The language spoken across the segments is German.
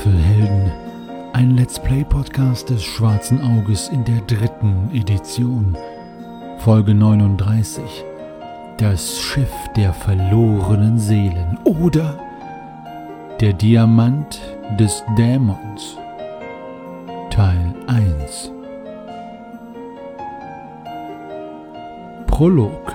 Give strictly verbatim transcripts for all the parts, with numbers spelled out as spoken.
Schwafelhelden, ein Let's Play-Podcast des Schwarzen Auges in der dritten Edition, Folge neununddreißig, das Schiff der verlorenen Seelen oder der Diamant des Dämons, Teil eins. Prolog.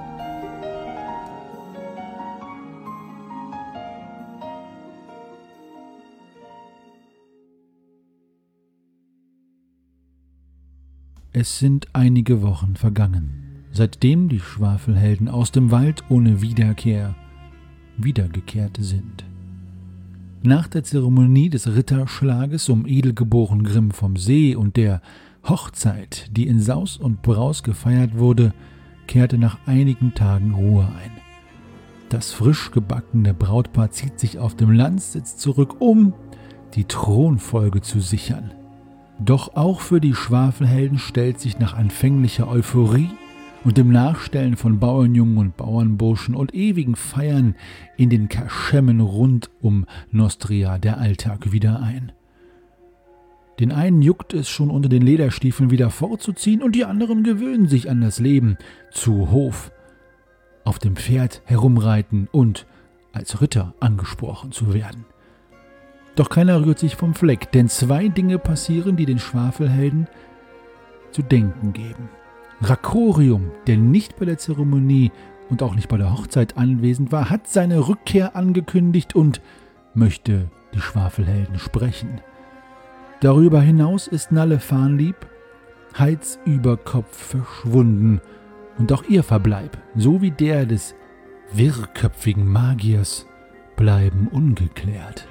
Es sind einige Wochen vergangen, seitdem die Schwafelhelden aus dem Wald ohne Wiederkehr wiedergekehrt sind. Nach der Zeremonie des Ritterschlages um Edelgeboren Grimm vom See und der Hochzeit, die in Saus und Braus gefeiert wurde, kehrte nach einigen Tagen Ruhe ein. Das frisch gebackene Brautpaar zieht sich auf dem Landssitz zurück, um die Thronfolge zu sichern. Doch auch für die Schwafelhelden stellt sich nach anfänglicher Euphorie und dem Nachstellen von Bauernjungen und Bauernburschen und ewigen Feiern in den Kaschemmen rund um Nostria der Alltag wieder ein. Den einen juckt es schon unter den Lederstiefeln wieder vorzuziehen und die anderen gewöhnen sich an das Leben zu Hof, auf dem Pferd herumreiten und als Ritter angesprochen zu werden. Doch keiner rührt sich vom Fleck, denn zwei Dinge passieren, die den Schwafelhelden zu denken geben. Rakorium, der nicht bei der Zeremonie und auch nicht bei der Hochzeit anwesend war, hat seine Rückkehr angekündigt und möchte die Schwafelhelden sprechen. Darüber hinaus ist Nalle Farnlieb Hals über Kopf verschwunden und auch ihr Verbleib, so wie der des wirrköpfigen Magiers, bleiben ungeklärt.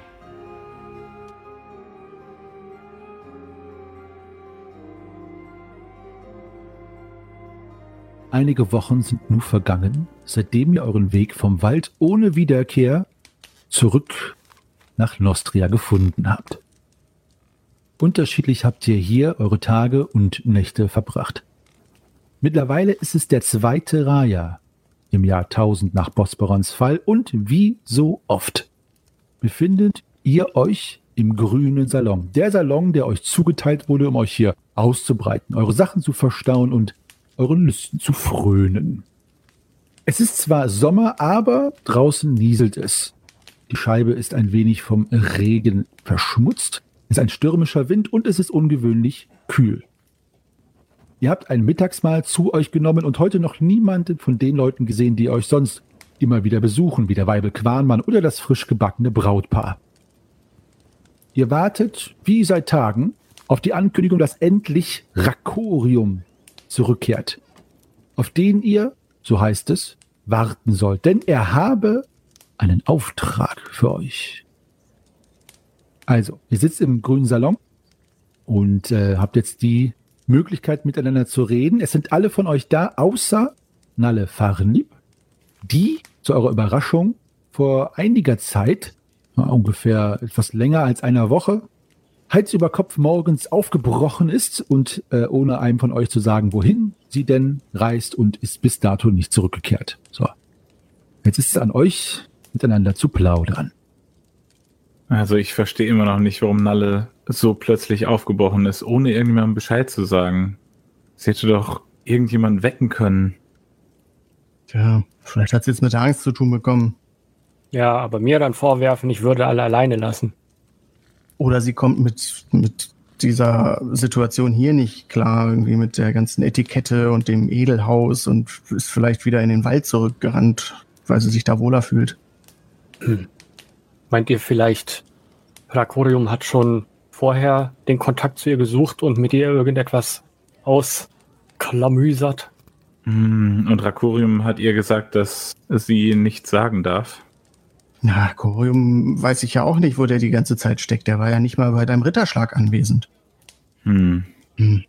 Einige Wochen sind nun vergangen, seitdem ihr euren Weg vom Wald ohne Wiederkehr zurück nach Nostria gefunden habt. Unterschiedlich habt ihr hier eure Tage und Nächte verbracht. Mittlerweile ist es der zweite Raja im Jahr tausend nach Bosporons Fall und wie so oft befindet ihr euch im grünen Salon. Der Salon, der euch zugeteilt wurde, um euch hier auszubreiten, eure Sachen zu verstauen und euren Lüsten zu frönen. Es ist zwar Sommer, aber draußen nieselt es. Die Scheibe ist ein wenig vom Regen verschmutzt, es ist ein stürmischer Wind und es ist ungewöhnlich kühl. Ihr habt ein Mittagsmahl zu euch genommen und heute noch niemanden von den Leuten gesehen, die euch sonst immer wieder besuchen, wie der Weibel Quanmann oder das frisch gebackene Brautpaar. Ihr wartet, wie seit Tagen, auf die Ankündigung, dass endlich Rakorium zurückkehrt, auf den ihr, so heißt es, warten sollt, denn er habe einen Auftrag für euch. Also, ihr sitzt im grünen Salon und äh, habt jetzt die Möglichkeit, miteinander zu reden. Es sind alle von euch da, außer Nalle Farnlieb, die, zu eurer Überraschung, vor einiger Zeit, ungefähr etwas länger als einer Woche, Hals über Kopf morgens aufgebrochen ist und äh, ohne einem von euch zu sagen, wohin sie denn reist und ist bis dato nicht zurückgekehrt. So, jetzt ist es an euch, miteinander zu plaudern. Also ich verstehe immer noch nicht, warum Nalle so plötzlich aufgebrochen ist, ohne irgendjemandem Bescheid zu sagen. Sie hätte doch irgendjemanden wecken können. Tja, vielleicht hat sie jetzt mit der Angst zu tun bekommen. Ja, aber mir dann vorwerfen, ich würde alle alleine lassen. Oder sie kommt mit, mit dieser Situation hier nicht klar, irgendwie mit der ganzen Etikette und dem Edelhaus und ist vielleicht wieder in den Wald zurückgerannt, weil sie sich da wohler fühlt. Hm. Meint ihr vielleicht, Rakorium hat schon vorher den Kontakt zu ihr gesucht und mit ihr irgendetwas ausklamüsert? Hm, und Rakorium hat ihr gesagt, dass sie nichts sagen darf? Na, Rakorium weiß ich ja auch nicht, wo der die ganze Zeit steckt. Der war ja nicht mal bei deinem Ritterschlag anwesend. Hm. Hm.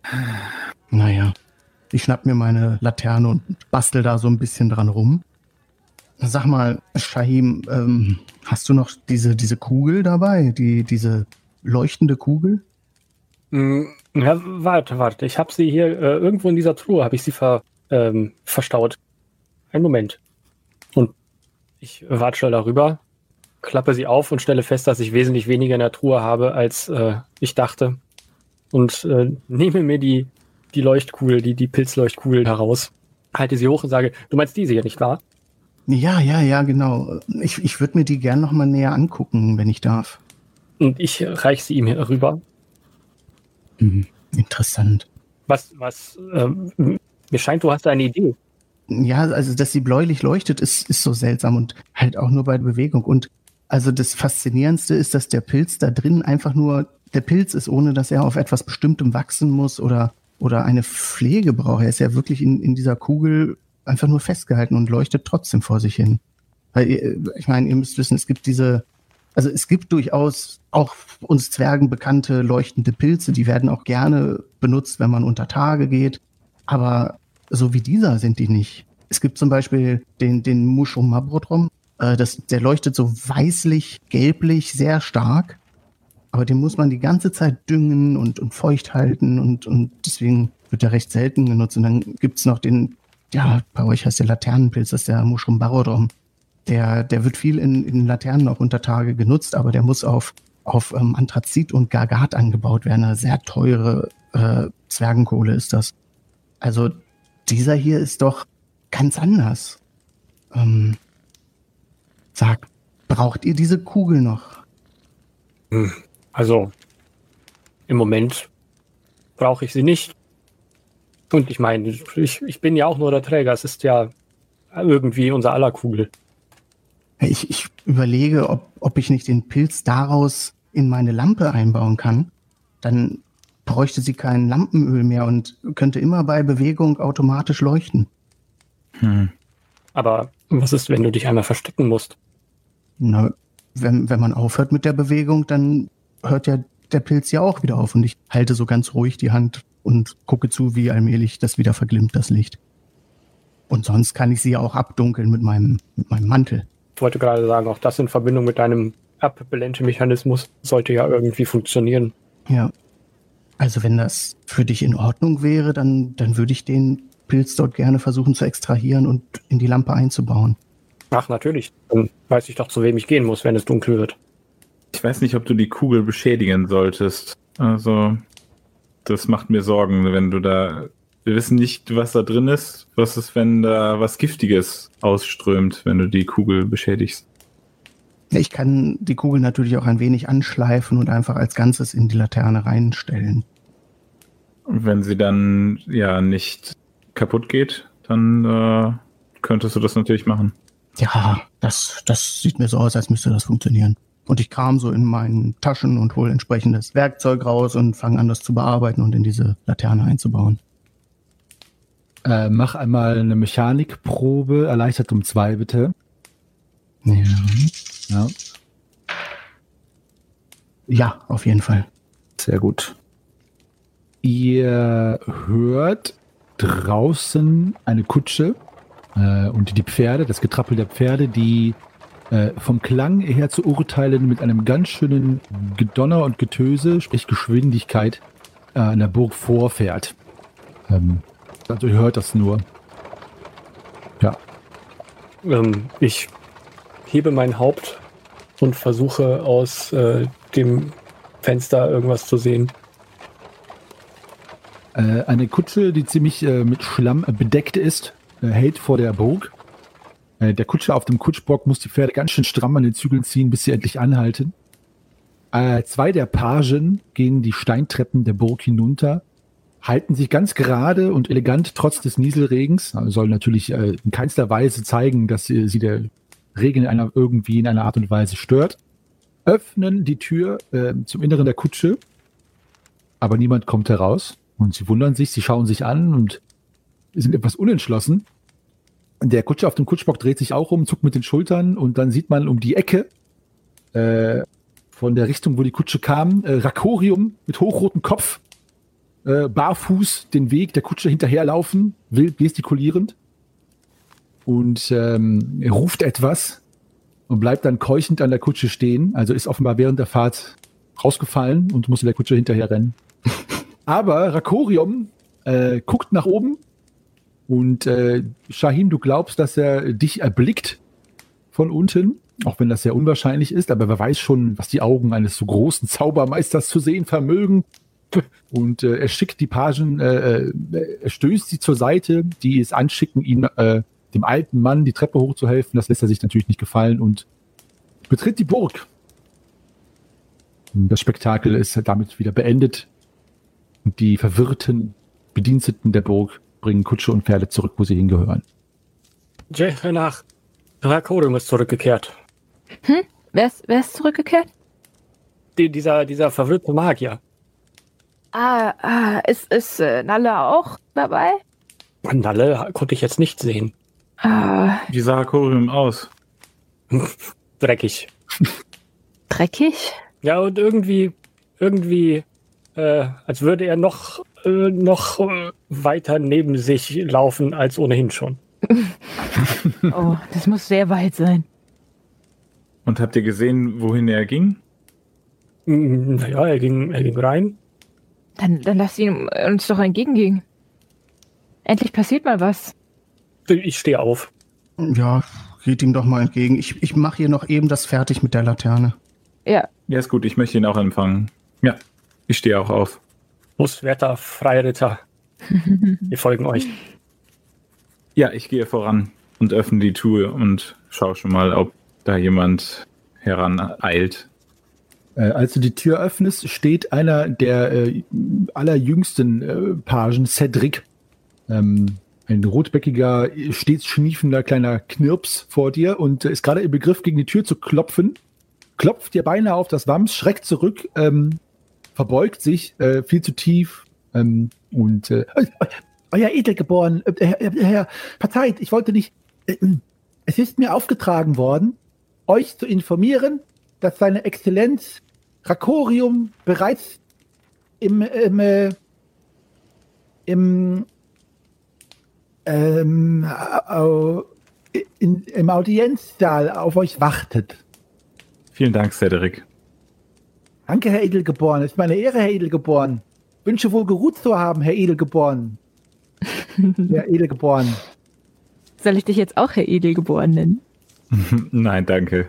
Naja, ich schnapp mir meine Laterne und bastel da so ein bisschen dran rum. Sag mal, Shahim, ähm, hast du noch diese, diese Kugel dabei? Die, diese leuchtende Kugel? Mm, ja, warte, warte. Ich habe sie hier äh, irgendwo in dieser Truhe, habe ich sie ver, ähm, verstaut. Einen Moment. Und ich watschel darüber. klappe sie auf und stelle fest, dass ich wesentlich weniger in der Truhe habe, als äh, ich dachte. Und äh, nehme mir die, die Leuchtkugel, die, die Pilzleuchtkugel heraus, halte sie hoch und sage, du meinst diese hier, nicht wahr? Ja, ja, ja, genau. Ich, ich würde mir die gern noch mal näher angucken, wenn ich darf. Und ich reiche sie ihm rüber. Mhm. Interessant. Was, was, ähm, mir scheint, du hast eine Idee. Ja, also, dass sie bläulich leuchtet, ist, ist so seltsam und halt auch nur bei Bewegung. Und also das Faszinierendste ist, dass der Pilz da drin einfach nur der Pilz ist, ohne dass er auf etwas Bestimmtem wachsen muss oder, oder eine Pflege braucht. Er ist ja wirklich in, in dieser Kugel einfach nur festgehalten und leuchtet trotzdem vor sich hin. Weil, ich meine, ihr müsst wissen, es gibt diese, also es gibt durchaus auch uns Zwergen bekannte leuchtende Pilze, die werden auch gerne benutzt, wenn man unter Tage geht. Aber so wie dieser sind die nicht. Es gibt zum Beispiel den, den Mushroom Mabrodrom, äh, das, der leuchtet so weißlich, gelblich, sehr stark. Aber den muss man die ganze Zeit düngen und, und feucht halten und, und deswegen wird er recht selten genutzt. Und dann gibt's noch den, ja, bei euch heißt der Laternenpilz, das ist der Mushroom Barodrom. Der, der wird viel in, in Laternen auch unter Tage genutzt, aber der muss auf, auf ähm, Anthrazit und Gargat angebaut werden. Eine sehr teure äh, Zwergenkohle ist das. Also dieser hier ist doch ganz anders. Ähm, sag, braucht ihr diese Kugel noch? Hm. Also, im Moment brauche ich sie nicht. Und ich meine, ich, ich bin ja auch nur der Träger. Es ist ja irgendwie unser aller Kugel. Ich, ich überlege, ob, ob ich nicht den Pilz daraus in meine Lampe einbauen kann. Dann bräuchte sie kein Lampenöl mehr und könnte immer bei Bewegung automatisch leuchten. Hm. Aber was ist, wenn du dich einmal verstecken musst? Na, wenn, wenn man aufhört mit der Bewegung, dann hört ja der Pilz ja auch wieder auf. Und ich halte so ganz ruhig die Hand und gucke zu, wie allmählich das wieder verglimmt, das Licht. Und sonst kann ich sie ja auch abdunkeln mit meinem, mit meinem Mantel. Ich wollte gerade sagen, auch das in Verbindung mit deinem Abblende-Mechanismus sollte ja irgendwie funktionieren. Ja. Also wenn das für dich in Ordnung wäre, dann, dann würde ich den Pilz dort gerne versuchen zu extrahieren und in die Lampe einzubauen. Ach, natürlich. Dann weiß ich doch, zu wem ich gehen muss, wenn es dunkel wird. Ich weiß nicht, ob du die Kugel beschädigen solltest. Also, das macht mir Sorgen, wenn du da... Wir wissen nicht, was da drin ist. Was ist, wenn da was Giftiges ausströmt, wenn du die Kugel beschädigst? Ich kann die Kugel natürlich auch ein wenig anschleifen und einfach als Ganzes in die Laterne reinstellen. Wenn sie dann ja nicht kaputt geht, dann äh, könntest du das natürlich machen. Ja, das, das sieht mir so aus, als müsste das funktionieren. Und ich kram so in meinen Taschen und hole entsprechendes Werkzeug raus und fange an, das zu bearbeiten und in diese Laterne einzubauen. Äh, mach einmal eine Mechanikprobe, erleichtert um zwei, bitte. Ja. Ja. Ja, auf jeden Fall. Sehr gut. Ihr hört draußen eine Kutsche äh, und die Pferde, das Getrappel der Pferde, die äh, vom Klang her zu urteilen mit einem ganz schönen Gedonner und Getöse, sprich Geschwindigkeit, äh, an der Burg vorfährt. Ähm, also ihr hört das nur. Ja. Ähm, ich hebe mein Haupt und versuche aus äh, dem Fenster irgendwas zu sehen. Äh, eine Kutsche, die ziemlich äh, mit Schlamm äh, bedeckt ist, äh, hält vor der Burg. Äh, der Kutscher auf dem Kutschbock muss die Pferde ganz schön stramm an den Zügeln ziehen, bis sie endlich anhalten. Äh, zwei der Pagen gehen die Steintreppen der Burg hinunter, halten sich ganz gerade und elegant trotz des Nieselregens. Also soll natürlich äh, in keinster Weise zeigen, dass sie, sie der Regen in einer, irgendwie in einer Art und Weise stört. Öffnen die Tür äh, zum Inneren der Kutsche, aber niemand kommt heraus. Und sie wundern sich, sie schauen sich an und sind etwas unentschlossen. Der Kutscher auf dem Kutschbock dreht sich auch um, zuckt mit den Schultern und dann sieht man um die Ecke äh, von der Richtung, wo die Kutsche kam, äh, Rakorium mit hochrotem Kopf, äh, barfuß den Weg der Kutsche hinterherlaufen, wild gestikulierend und ähm, er ruft etwas und bleibt dann keuchend an der Kutsche stehen. Also ist offenbar während der Fahrt rausgefallen und musste der Kutsche hinterher rennen. Aber Rakorium äh, guckt nach oben und äh, Shahim, du glaubst, dass er dich erblickt von unten auch wenn das sehr unwahrscheinlich ist, aber wer weiß schon, was die Augen eines so großen Zaubermeisters zu sehen vermögen. Und äh, er schickt die Pagen, äh, er stößt sie zur Seite, die es anschicken, ihn, äh, dem alten Mann die Treppe hochzuhelfen. Das lässt er sich natürlich nicht gefallen und betritt die Burg. Das Spektakel ist damit wieder beendet. Und die verwirrten Bediensteten der Burg bringen Kutsche und Pferde zurück, wo sie hingehören. Jay, nach Rakorium ist zurückgekehrt. Hm? Wer ist, wer ist zurückgekehrt? Die, dieser, dieser verwirrte Magier. Ah, ah, ist, ist äh, Nalle auch dabei? Nalle konnte ich jetzt nicht sehen. Ah, Wie sah Rakorium aus? Dreckig. dreckig? Ja, und irgendwie, irgendwie, äh, als würde er noch, äh, noch äh, weiter neben sich laufen als ohnehin schon. Oh, das muss sehr weit sein. Und habt ihr gesehen, wohin er ging? Mm, Naja, er ging, er ging rein. Dann, dann lass ihn uns doch entgegengehen. Endlich passiert mal was. Ich stehe auf. Ja, geht ihm doch mal entgegen. Ich, ich mache hier noch eben das fertig mit der Laterne. Ja, Ja, ist gut, ich möchte ihn auch empfangen. Ja, ich stehe auch auf. Buswärter, Freiritter. Wir folgen euch. Ja, ich gehe voran und öffne die Tür und schaue schon mal, ob da jemand heraneilt. Äh, als du die Tür öffnest, steht einer der äh, allerjüngsten äh, Pagen, Cedric. Ähm, ein rotbäckiger, stets schniefender kleiner Knirps vor dir und äh, ist gerade im Begriff, gegen die Tür zu klopfen. Klopft dir beinahe auf das Wams, schreckt zurück, ähm, verbeugt sich äh, viel zu tief ähm, und äh, euer Edelgeboren, äh, Herr, Herr, verzeiht, ich wollte nicht, äh, es ist mir aufgetragen worden, euch zu informieren, dass seine Exzellenz Rakorium bereits im, im, äh, im, ähm, au, in, im Audienzsaal auf euch wartet. Vielen Dank, Cedric. Danke, Herr Edelgeboren. Es ist meine Ehre, Herr Edelgeboren. Wünsche wohl geruht zu haben, Herr Edelgeboren. Herr Edelgeboren. soll ich dich jetzt auch Herr Edelgeboren nennen? Nein, danke.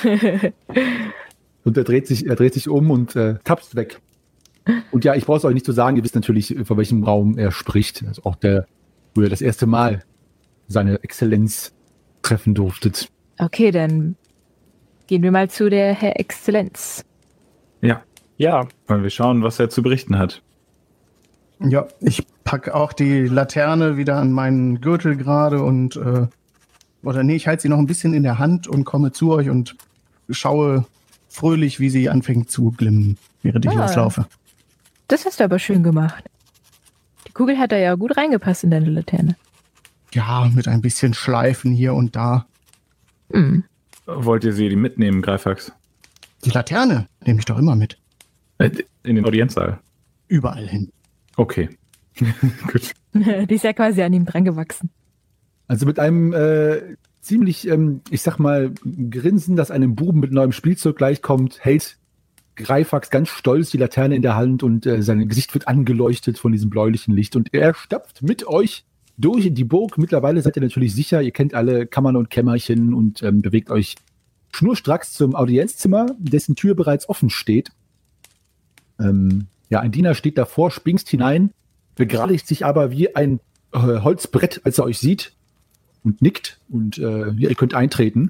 Und er dreht sich, er dreht sich um und äh, tapst weg. Und ja, ich brauche es euch nicht zu sagen, ihr wisst natürlich, von welchem Raum er spricht. Also auch der, wo ihr das erste Mal seine Exzellenz treffen durftet. Okay, dann gehen wir mal zu der Herr Exzellenz. Ja, Ja, wollen wir schauen, was er zu berichten hat. Ja, ich packe auch die Laterne wieder an meinen Gürtel gerade und, äh, oder nee, ich halte sie noch ein bisschen in der Hand und komme zu euch und schaue fröhlich, wie sie anfängt zu glimmen, während ich Ah. loslaufe. Das hast du aber schön gemacht. Die Kugel hat da ja gut reingepasst in deine Laterne. Ja, mit ein bisschen Schleifen hier und da. Hm. Wollt ihr sie mitnehmen, Greifax? Die Laterne nehme ich doch immer mit. Äh, In den Audienzsaal. Überall hin. Okay. Gut. Die ist ja quasi an ihm dran gewachsen. Also mit einem äh, ziemlich, ähm, ich sag mal, Grinsen, das einem Buben mit neuem Spielzeug gleichkommt, hält Greifax ganz stolz die Laterne in der Hand und äh, sein Gesicht wird angeleuchtet von diesem bläulichen Licht. Und er stapft mit euch durch in die Burg. Mittlerweile seid ihr natürlich sicher, ihr kennt alle Kammern und Kämmerchen und ähm, bewegt euch schnurstracks zum Audienzzimmer, dessen Tür bereits offen steht. Ähm, ja, ein Diener steht davor, springst hinein, begradigt sich aber wie ein äh, Holzbrett, als er euch sieht und nickt und äh, ja, ihr könnt eintreten.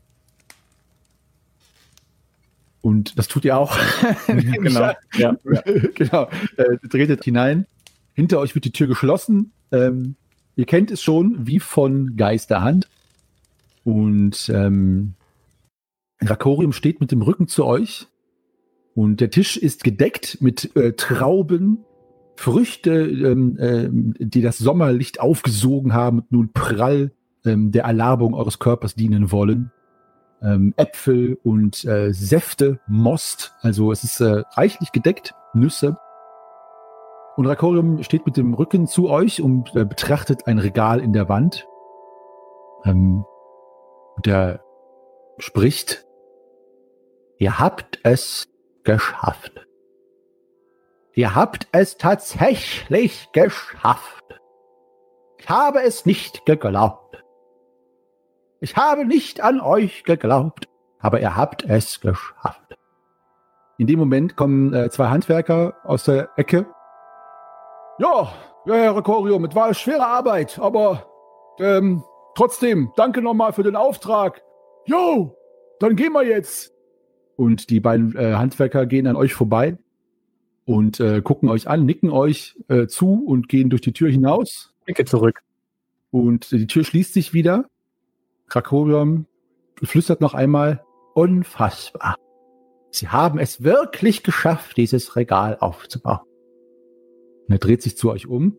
Und das tut ihr auch. Genau. Ja. Ja, genau. Äh, tretet hinein. Hinter euch wird die Tür geschlossen. Ähm, ihr kennt es schon wie von Geisterhand. Und ähm, Rakorium steht mit dem Rücken zu euch. Und der Tisch ist gedeckt mit äh, Trauben, Früchte, ähm, äh, die das Sommerlicht aufgesogen haben und nun prall ähm, der Erlabung eures Körpers dienen wollen. Ähm, Äpfel und äh, Säfte, Most, also es ist äh, reichlich gedeckt, Nüsse. Und Rakorium steht mit dem Rücken zu euch und äh, betrachtet ein Regal in der Wand. Ähm, und er spricht: Ihr habt es geschafft. Ihr habt es tatsächlich geschafft. Ich habe es nicht geglaubt. Ich habe nicht an euch geglaubt. aber ihr habt es geschafft. In dem Moment kommen äh, zwei Handwerker aus der Ecke. Ja, ja, Herr Rakorium, es war eine schwere Arbeit, aber ähm, trotzdem, danke nochmal für den Auftrag. Jo, dann gehen wir jetzt. Und die beiden äh, Handwerker gehen an euch vorbei und äh, gucken euch an, nicken euch äh, zu und gehen durch die Tür hinaus. Ecke zurück. Und äh, die Tür schließt sich wieder. Rakorium flüstert noch einmal, unfassbar. Sie haben es wirklich geschafft, dieses Regal aufzubauen. Und er dreht sich zu euch um.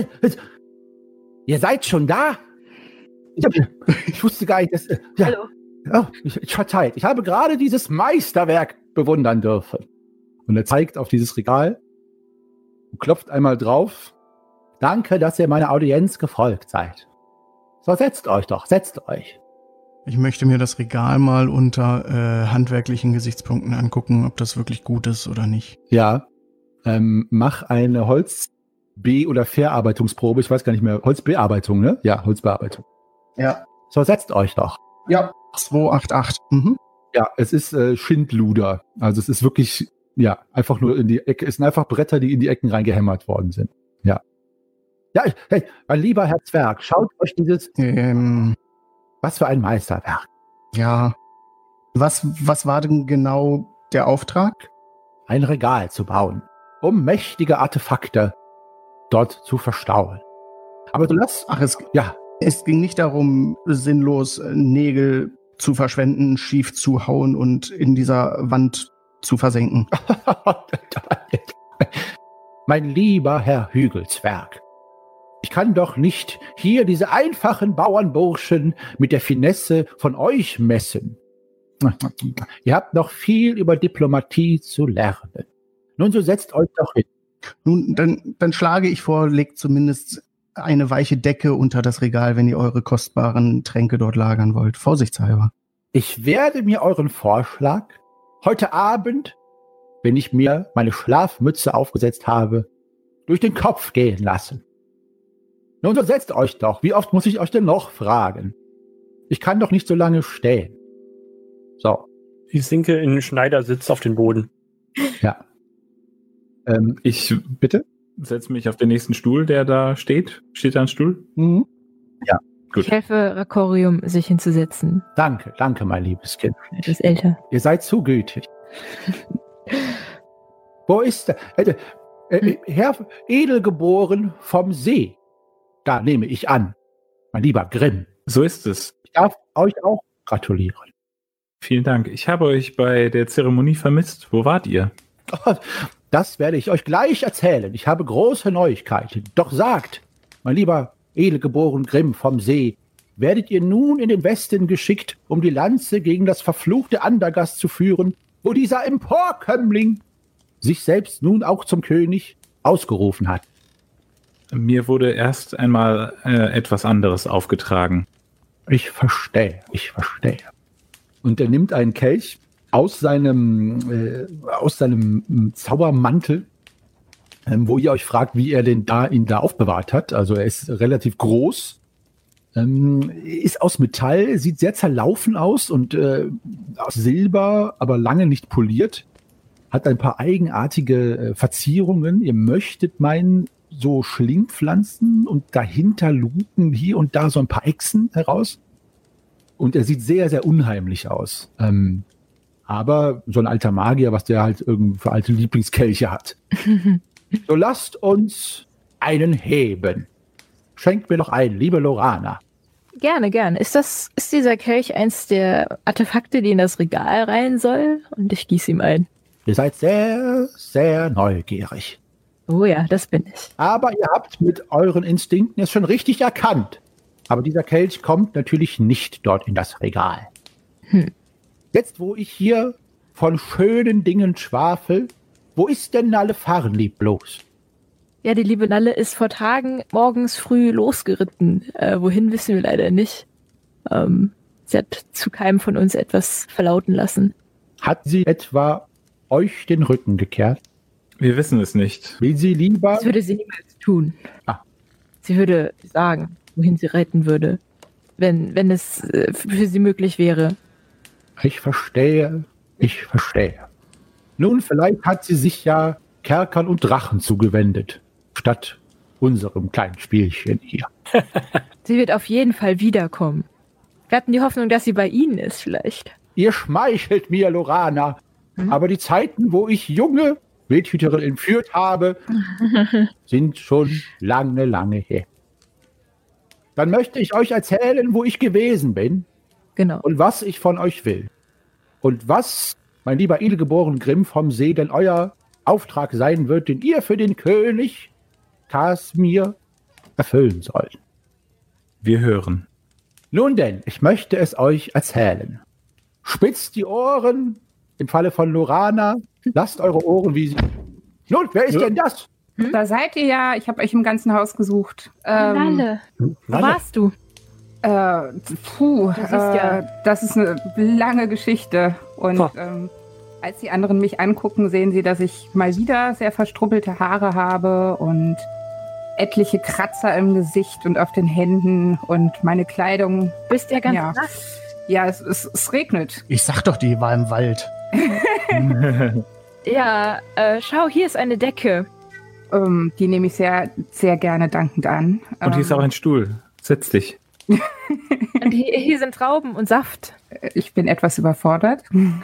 Ihr seid schon da? Ich, hab, ich wusste gar nicht, dass... Äh, ja. Hallo. Oh, ich, ich verzeiht. Ich habe gerade dieses Meisterwerk bewundern dürfen. Und er zeigt auf dieses Regal und klopft einmal drauf. Danke, dass ihr meiner Audienz gefolgt seid. So, setzt euch doch, setzt euch. Ich möchte mir das Regal mal unter äh, handwerklichen Gesichtspunkten angucken, ob das wirklich gut ist oder nicht. Ja, ähm, mach eine Holz-B- oder Verarbeitungsprobe. Ich weiß gar nicht mehr. Holzbearbeitung, ne? Ja, Holzbearbeitung. Ja. So, setzt euch doch. Ja. zwei acht acht. Mhm. Ja, es ist äh, Schindluder. Also es ist wirklich, ja, einfach nur in die Ecke. Es sind einfach Bretter, die in die Ecken reingehämmert worden sind. Ja. Ja, hey, mein lieber Herr Zwerg, schaut euch dieses, Ähm, was für ein Meisterwerk. ja. Was, was war denn genau der Auftrag? Ein Regal zu bauen, um mächtige Artefakte dort zu verstauen. Aber du lass, Ach, es, ja, es ging nicht darum, sinnlos äh, Nägel zu verschwenden, schief zu hauen und in dieser Wand zu versenken. mein lieber Herr Hügelzwerg, ich kann doch nicht hier diese einfachen Bauernburschen mit der Finesse von euch messen. Ihr habt noch viel über Diplomatie zu lernen. Nun, so setzt euch doch hin. Nun, dann, dann schlage ich vor, legt zumindest eine weiche Decke unter das Regal, wenn ihr eure kostbaren Tränke dort lagern wollt. Vorsichtshalber. Ich werde mir euren Vorschlag heute Abend, wenn ich mir meine Schlafmütze aufgesetzt habe, durch den Kopf gehen lassen. Nun, so setzt euch doch. Wie oft muss ich euch denn noch fragen? Ich kann doch nicht so lange stehen. So. Ich sinke in den Schneidersitz auf den Boden. Ja. Ähm, Ich bitte? setze mich auf den nächsten Stuhl, der da steht. Steht da ein Stuhl? Mhm. Gut. Ich helfe Rakorium, sich hinzusetzen. Danke, danke, mein liebes Kind. Er ist älter. Ihr seid zu gütig. Wo ist der? Äh, äh, Herr Edelgeboren vom See. Da nehme ich an. Mein lieber Grimm. So ist es. Ich darf euch auch gratulieren. Vielen Dank. Ich habe euch bei der Zeremonie vermisst. Wo wart ihr? Oh, das werde ich euch gleich erzählen. Ich habe große Neuigkeiten. Doch sagt, mein lieber Edelgeboren Grimm vom See, werdet ihr nun in den Westen geschickt, um die Lanze gegen das verfluchte Andergast zu führen, wo dieser Emporkömmling sich selbst nun auch zum König ausgerufen hat. Mir wurde erst einmal äh, etwas anderes aufgetragen. Ich verstehe, ich verstehe. Und er nimmt einen Kelch aus seinem, äh, aus seinem Zaubermantel, ähm, wo ihr euch fragt, wie er den da, ihn da aufbewahrt hat. Also er ist relativ groß, ähm, ist aus Metall, sieht sehr zerlaufen aus und äh, aus Silber, aber lange nicht poliert. Hat ein paar eigenartige äh, Verzierungen. Ihr möchtet meinen, so Schlingpflanzen und dahinter luken hier und da so ein paar Echsen heraus. Und er sieht sehr, sehr unheimlich aus. Ähm, aber so ein alter Magier, was der halt irgendwie für alte Lieblingskelche hat. So lasst uns einen heben. Schenkt mir doch ein, liebe Lorana. Gerne, gerne. Ist das, ist dieser Kelch eins der Artefakte, die in das Regal rein soll? Und ich gieße ihm ein. Ihr seid sehr, sehr neugierig. Oh ja, das bin ich. Aber ihr habt mit euren Instinkten es schon richtig erkannt. Aber dieser Kelch kommt natürlich nicht dort in das Regal. Hm. Jetzt, wo ich hier von schönen Dingen schwafel, wo ist denn Nalle Farnlieb bloß? Ja, die liebe Nalle ist vor Tagen morgens früh losgeritten. Äh, wohin wissen wir leider nicht. Ähm, sie hat zu keinem von uns etwas verlauten lassen. Hat sie etwa euch den Rücken gekehrt? Wir wissen es nicht. Will sie lieber... Das würde sie niemals tun. Ah. Sie würde sagen, wohin sie reiten würde, wenn, wenn es äh, für sie möglich wäre. Ich verstehe, ich verstehe. Nun, vielleicht hat sie sich ja Kerkern und Drachen zugewendet, statt unserem kleinen Spielchen hier. Sie wird auf jeden Fall wiederkommen. Wir hatten die Hoffnung, dass sie bei Ihnen ist, vielleicht. Ihr schmeichelt mir, Lorana. Hm? Aber die Zeiten, wo ich junge Wildhüterin entführt habe, sind schon lange, lange her. Dann möchte ich euch erzählen, wo ich gewesen bin. Genau. Und was ich von euch will. Und was, mein lieber Edelgeboren Grimm vom See, denn euer Auftrag sein wird, den ihr für den König Kasmir erfüllen sollt. Wir hören. Nun denn, ich möchte es euch erzählen. Spitzt die Ohren, im Falle von Lorana, lasst eure Ohren wie sie... Nun, wer ist ja. denn das? Hm? Da seid ihr ja, ich habe euch im ganzen Haus gesucht. Ähm, Lalle, wo Lalle. warst du? Äh, puh, das ist, ja äh, das ist eine lange Geschichte. Und oh. ähm, als die anderen mich angucken, sehen sie, dass ich mal wieder sehr verstrubbelte Haare habe und etliche Kratzer im Gesicht und auf den Händen und meine Kleidung. Bist ja ganz ja. nass. Ja, es, es, es regnet. Ich sag doch, die war im Wald. Ja, äh, schau, hier ist eine Decke. Ähm, die nehme ich sehr, sehr gerne dankend an. Und hier ähm, ist auch ein Stuhl. Setz dich. Und hier, hier sind Trauben und Saft. Ich bin etwas überfordert.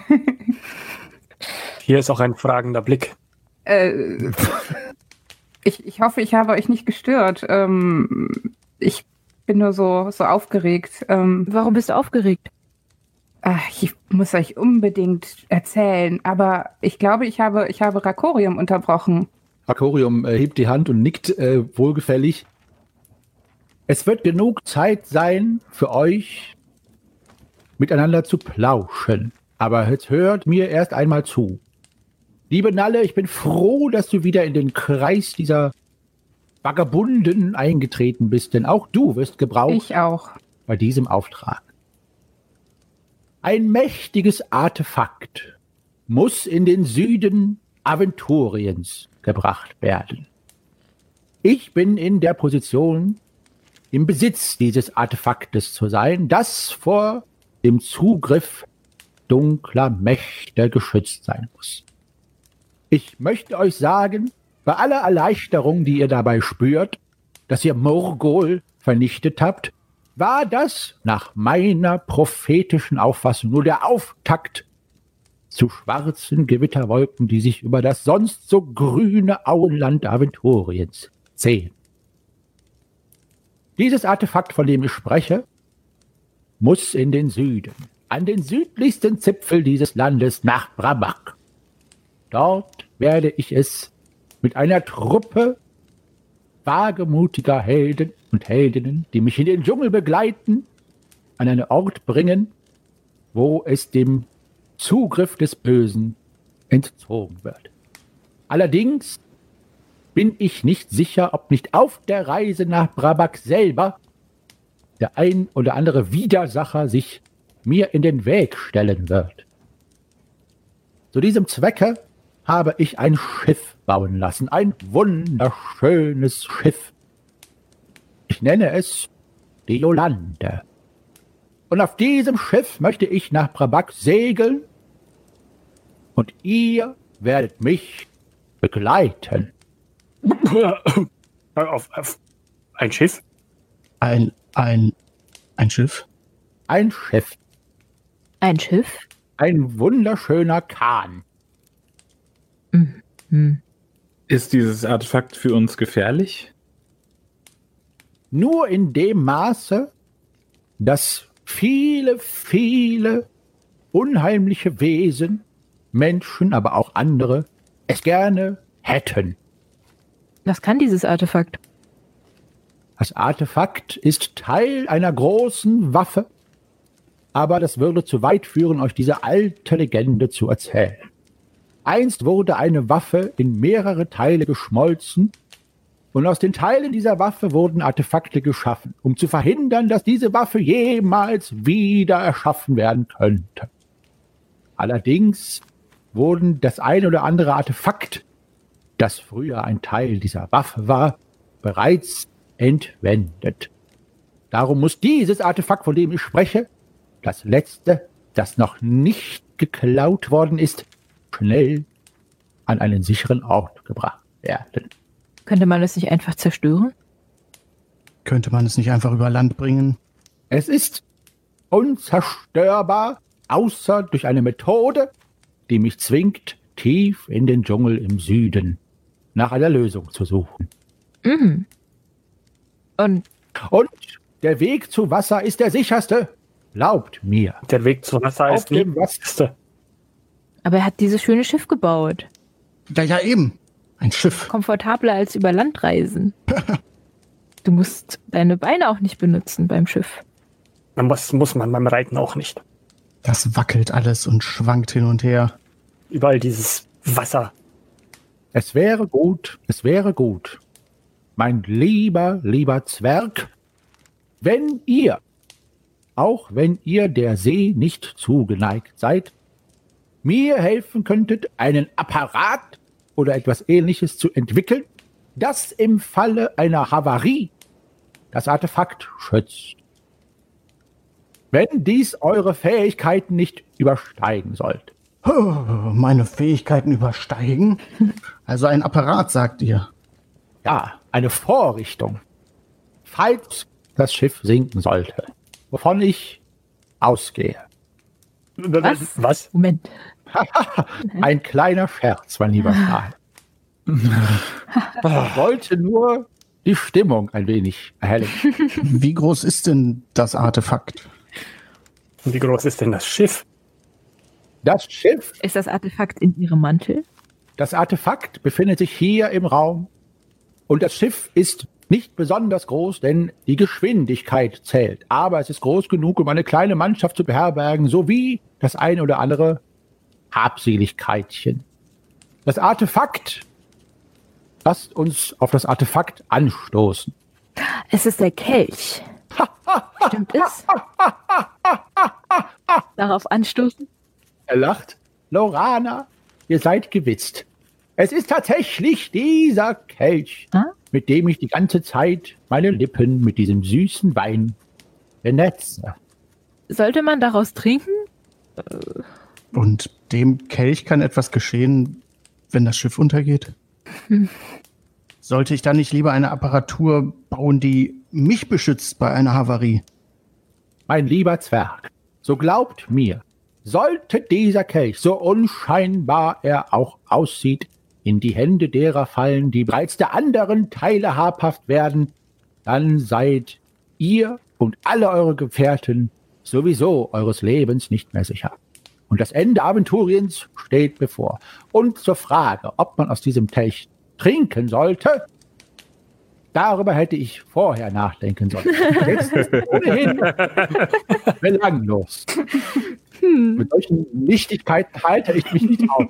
Hier ist auch ein fragender Blick. Äh, ich, ich hoffe, ich habe euch nicht gestört. Ähm, ich bin nur so, so aufgeregt. Ähm, Warum bist du aufgeregt? Ach, ich muss euch unbedingt erzählen, aber ich glaube, ich habe, ich habe Rakorium unterbrochen. Rakorium äh, hebt die Hand und nickt äh, wohlgefällig. Es wird genug Zeit sein für euch, miteinander zu plauschen. Aber jetzt hört mir erst einmal zu. Liebe Nalle, ich bin froh, dass du wieder in den Kreis dieser Vagabunden eingetreten bist, denn auch du wirst gebraucht. Ich auch. Bei diesem Auftrag. Ein mächtiges Artefakt muss in den Süden Aventuriens gebracht werden. Ich bin in der Position, im Besitz dieses Artefaktes zu sein, das vor dem Zugriff dunkler Mächte geschützt sein muss. Ich möchte euch sagen, bei aller Erleichterung, die ihr dabei spürt, dass ihr Morgol vernichtet habt, war das nach meiner prophetischen Auffassung nur der Auftakt zu schwarzen Gewitterwolken, die sich über das sonst so grüne Auenland Aventuriens sehen. Dieses Artefakt, von dem ich spreche, muss in den Süden, an den südlichsten Zipfel dieses Landes nach Brabak. Dort werde ich es mit einer Truppe wagemutiger Helden und Heldinnen, die mich in den Dschungel begleiten, an einen Ort bringen, wo es dem Zugriff des Bösen entzogen wird. Allerdings bin ich nicht sicher, ob nicht auf der Reise nach Brabak selber der ein oder andere Widersacher sich mir in den Weg stellen wird. Zu diesem Zwecke habe ich ein Schiff bauen lassen, ein wunderschönes Schiff. Ich nenne es die Yolande. Und auf diesem Schiff möchte ich nach Brabak segeln und ihr werdet mich begleiten. Auf, auf ein Schiff? Ein, ein, ein Schiff? Ein Schiff. Ein Schiff? Ein wunderschöner Kahn. Mhm. Ist dieses Artefakt für uns gefährlich? Nur in dem Maße, dass viele, viele unheimliche Wesen, Menschen, aber auch andere, es gerne hätten. Was kann dieses Artefakt? Das Artefakt ist Teil einer großen Waffe, aber das würde zu weit führen, euch diese alte Legende zu erzählen. Einst wurde eine Waffe in mehrere Teile geschmolzen und aus den Teilen dieser Waffe wurden Artefakte geschaffen, um zu verhindern, dass diese Waffe jemals wieder erschaffen werden könnte. Allerdings wurden das ein oder andere Artefakt, das früher ein Teil dieser Waffe war, bereits entwendet. Darum muss dieses Artefakt, von dem ich spreche, das letzte das noch nicht geklaut worden ist, schnell an einen sicheren Ort gebracht werden. Könnte man es nicht einfach zerstören? Könnte man es nicht einfach über Land bringen? Es ist unzerstörbar, außer durch eine Methode, die mich zwingt, tief in den Dschungel im Süden nach einer Lösung zu suchen. Mhm. Und Und der Weg zu Wasser ist der sicherste. Glaubt mir. Der Weg zu Wasser Auf ist nie dem Wasser. Beste. aber er hat dieses schöne Schiff gebaut. Ja, ja, eben. Ein Schiff. Komfortabler als über Land reisen. Du musst deine Beine auch nicht benutzen beim Schiff. Man muss, muss man beim Reiten auch nicht. Das wackelt alles und schwankt hin und her. Überall dieses Wasser. Es wäre gut, es wäre gut, mein lieber, lieber Zwerg, wenn ihr, auch wenn ihr der See nicht zugeneigt seid, mir helfen könntet, einen Apparat oder etwas Ähnliches zu entwickeln, das im Falle einer Havarie das Artefakt schützt. Wenn dies eure Fähigkeiten nicht übersteigen sollte. Oh, meine Fähigkeiten übersteigen? Also ein Apparat, sagt ihr. Ja, eine Vorrichtung, falls das Schiff sinken sollte, wovon ich ausgehe. Was? Was? Moment. Ein kleiner Scherz, mein lieber Karl. Ich wollte nur die Stimmung ein wenig erhellen. Wie groß ist denn das Artefakt? Und wie groß ist denn das Schiff? Das Schiff, Ist das Artefakt in ihrem Mantel? das Artefakt befindet sich hier im Raum und das Schiff ist nicht besonders groß, denn die Geschwindigkeit zählt. Aber es ist groß genug, um eine kleine Mannschaft zu beherbergen, sowie das ein oder andere Habseligkeitchen. Das Artefakt, lasst uns auf das Artefakt anstoßen. Es ist der Kelch. Stimmt es? Darauf anstoßen? Er lacht. Lorana, ihr seid gewitzt. Es ist tatsächlich dieser Kelch, Ah? mit dem ich die ganze Zeit meine Lippen mit diesem süßen Wein benetze. Sollte man daraus trinken? Und dem Kelch kann etwas geschehen, wenn das Schiff untergeht? Sollte ich dann nicht lieber eine Apparatur bauen, die mich beschützt bei einer Havarie? Mein lieber Zwerg, so glaubt mir, sollte dieser Kelch, so unscheinbar er auch aussieht, in die Hände derer fallen, die bereits der anderen Teile habhaft werden, dann seid ihr und alle eure Gefährten sowieso eures Lebens nicht mehr sicher. Und das Ende Aventuriens steht bevor. Und zur Frage, ob man aus diesem Kelch trinken sollte, darüber hätte ich vorher nachdenken sollen. Jetzt ist es ohnehin belanglos. Hm. Mit solchen Nichtigkeiten halte ich mich nicht auf.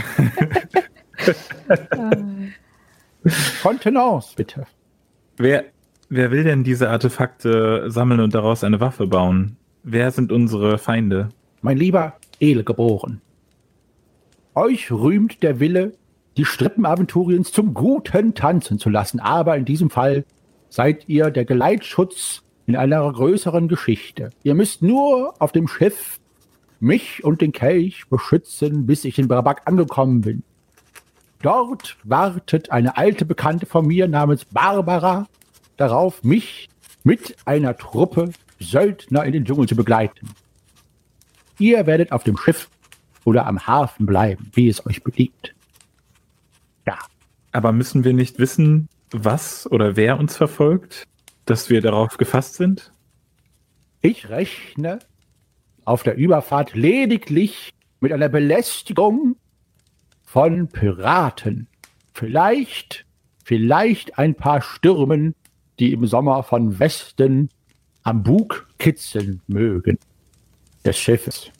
Kontenance, bitte. Wer, wer will denn diese Artefakte sammeln und daraus eine Waffe bauen? Wer sind unsere Feinde? Mein lieber Edelgeboren, euch rühmt der Wille, die Strippenaventuriens zum Guten tanzen zu lassen, aber in diesem Fall seid ihr der Geleitschutz in einer größeren Geschichte. Ihr müsst nur auf dem Schiff mich und den Kelch beschützen, bis ich in Brabak angekommen bin. Dort wartet eine alte Bekannte von mir namens Barbara darauf, mich mit einer Truppe Söldner in den Dschungel zu begleiten. Ihr werdet auf dem Schiff oder am Hafen bleiben, wie es euch beliebt. Ja. Aber müssen wir nicht wissen, was oder wer uns verfolgt, dass wir darauf gefasst sind? Ich rechne auf der Überfahrt lediglich mit einer Belästigung von Piraten. Vielleicht, vielleicht ein paar Stürmen, die im Sommer von Westen am Bug kitzeln mögen. Des Schiffes.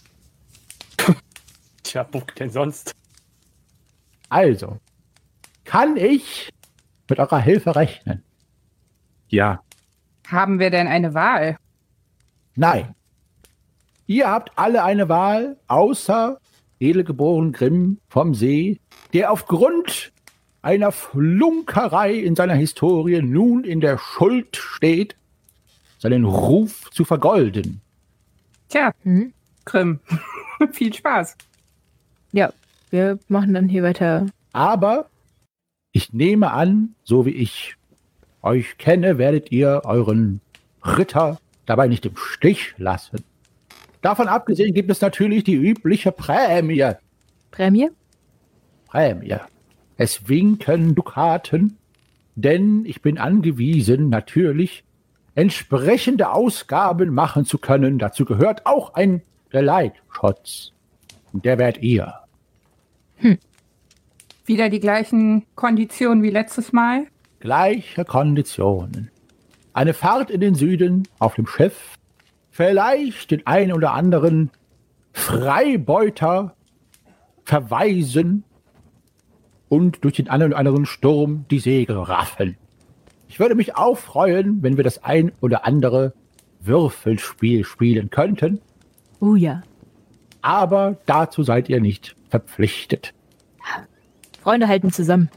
Tja, Buck denn sonst? Also, kann ich mit eurer Hilfe rechnen? Ja. Haben wir denn eine Wahl? Nein. Ihr habt alle eine Wahl, außer edelgeboren Grimm vom See, der aufgrund einer Flunkerei in seiner Historie nun in der Schuld steht, seinen Ruf zu vergolden. Tja, Hm? Grimm. Viel Spaß. Ja, wir machen dann hier weiter. Aber ich nehme an, so wie ich euch kenne, werdet ihr euren Ritter dabei nicht im Stich lassen. Davon abgesehen gibt es natürlich die übliche Prämie. Prämie? Prämie. Es winken Dukaten, denn ich bin angewiesen, natürlich entsprechende Ausgaben machen zu können. Dazu gehört auch ein Geleitschutz. Und der werdet ihr. Hm. Wieder die gleichen Konditionen wie letztes Mal? Gleiche Konditionen. Eine Fahrt in den Süden auf dem Schiff, vielleicht den einen oder anderen Freibeuter verweisen und durch den einen oder anderen Sturm die Segel raffen. Ich würde mich auch freuen, wenn wir das ein oder andere Würfelspiel spielen könnten. Oh ja. Aber dazu seid ihr nicht verpflichtet. Freunde halten zusammen.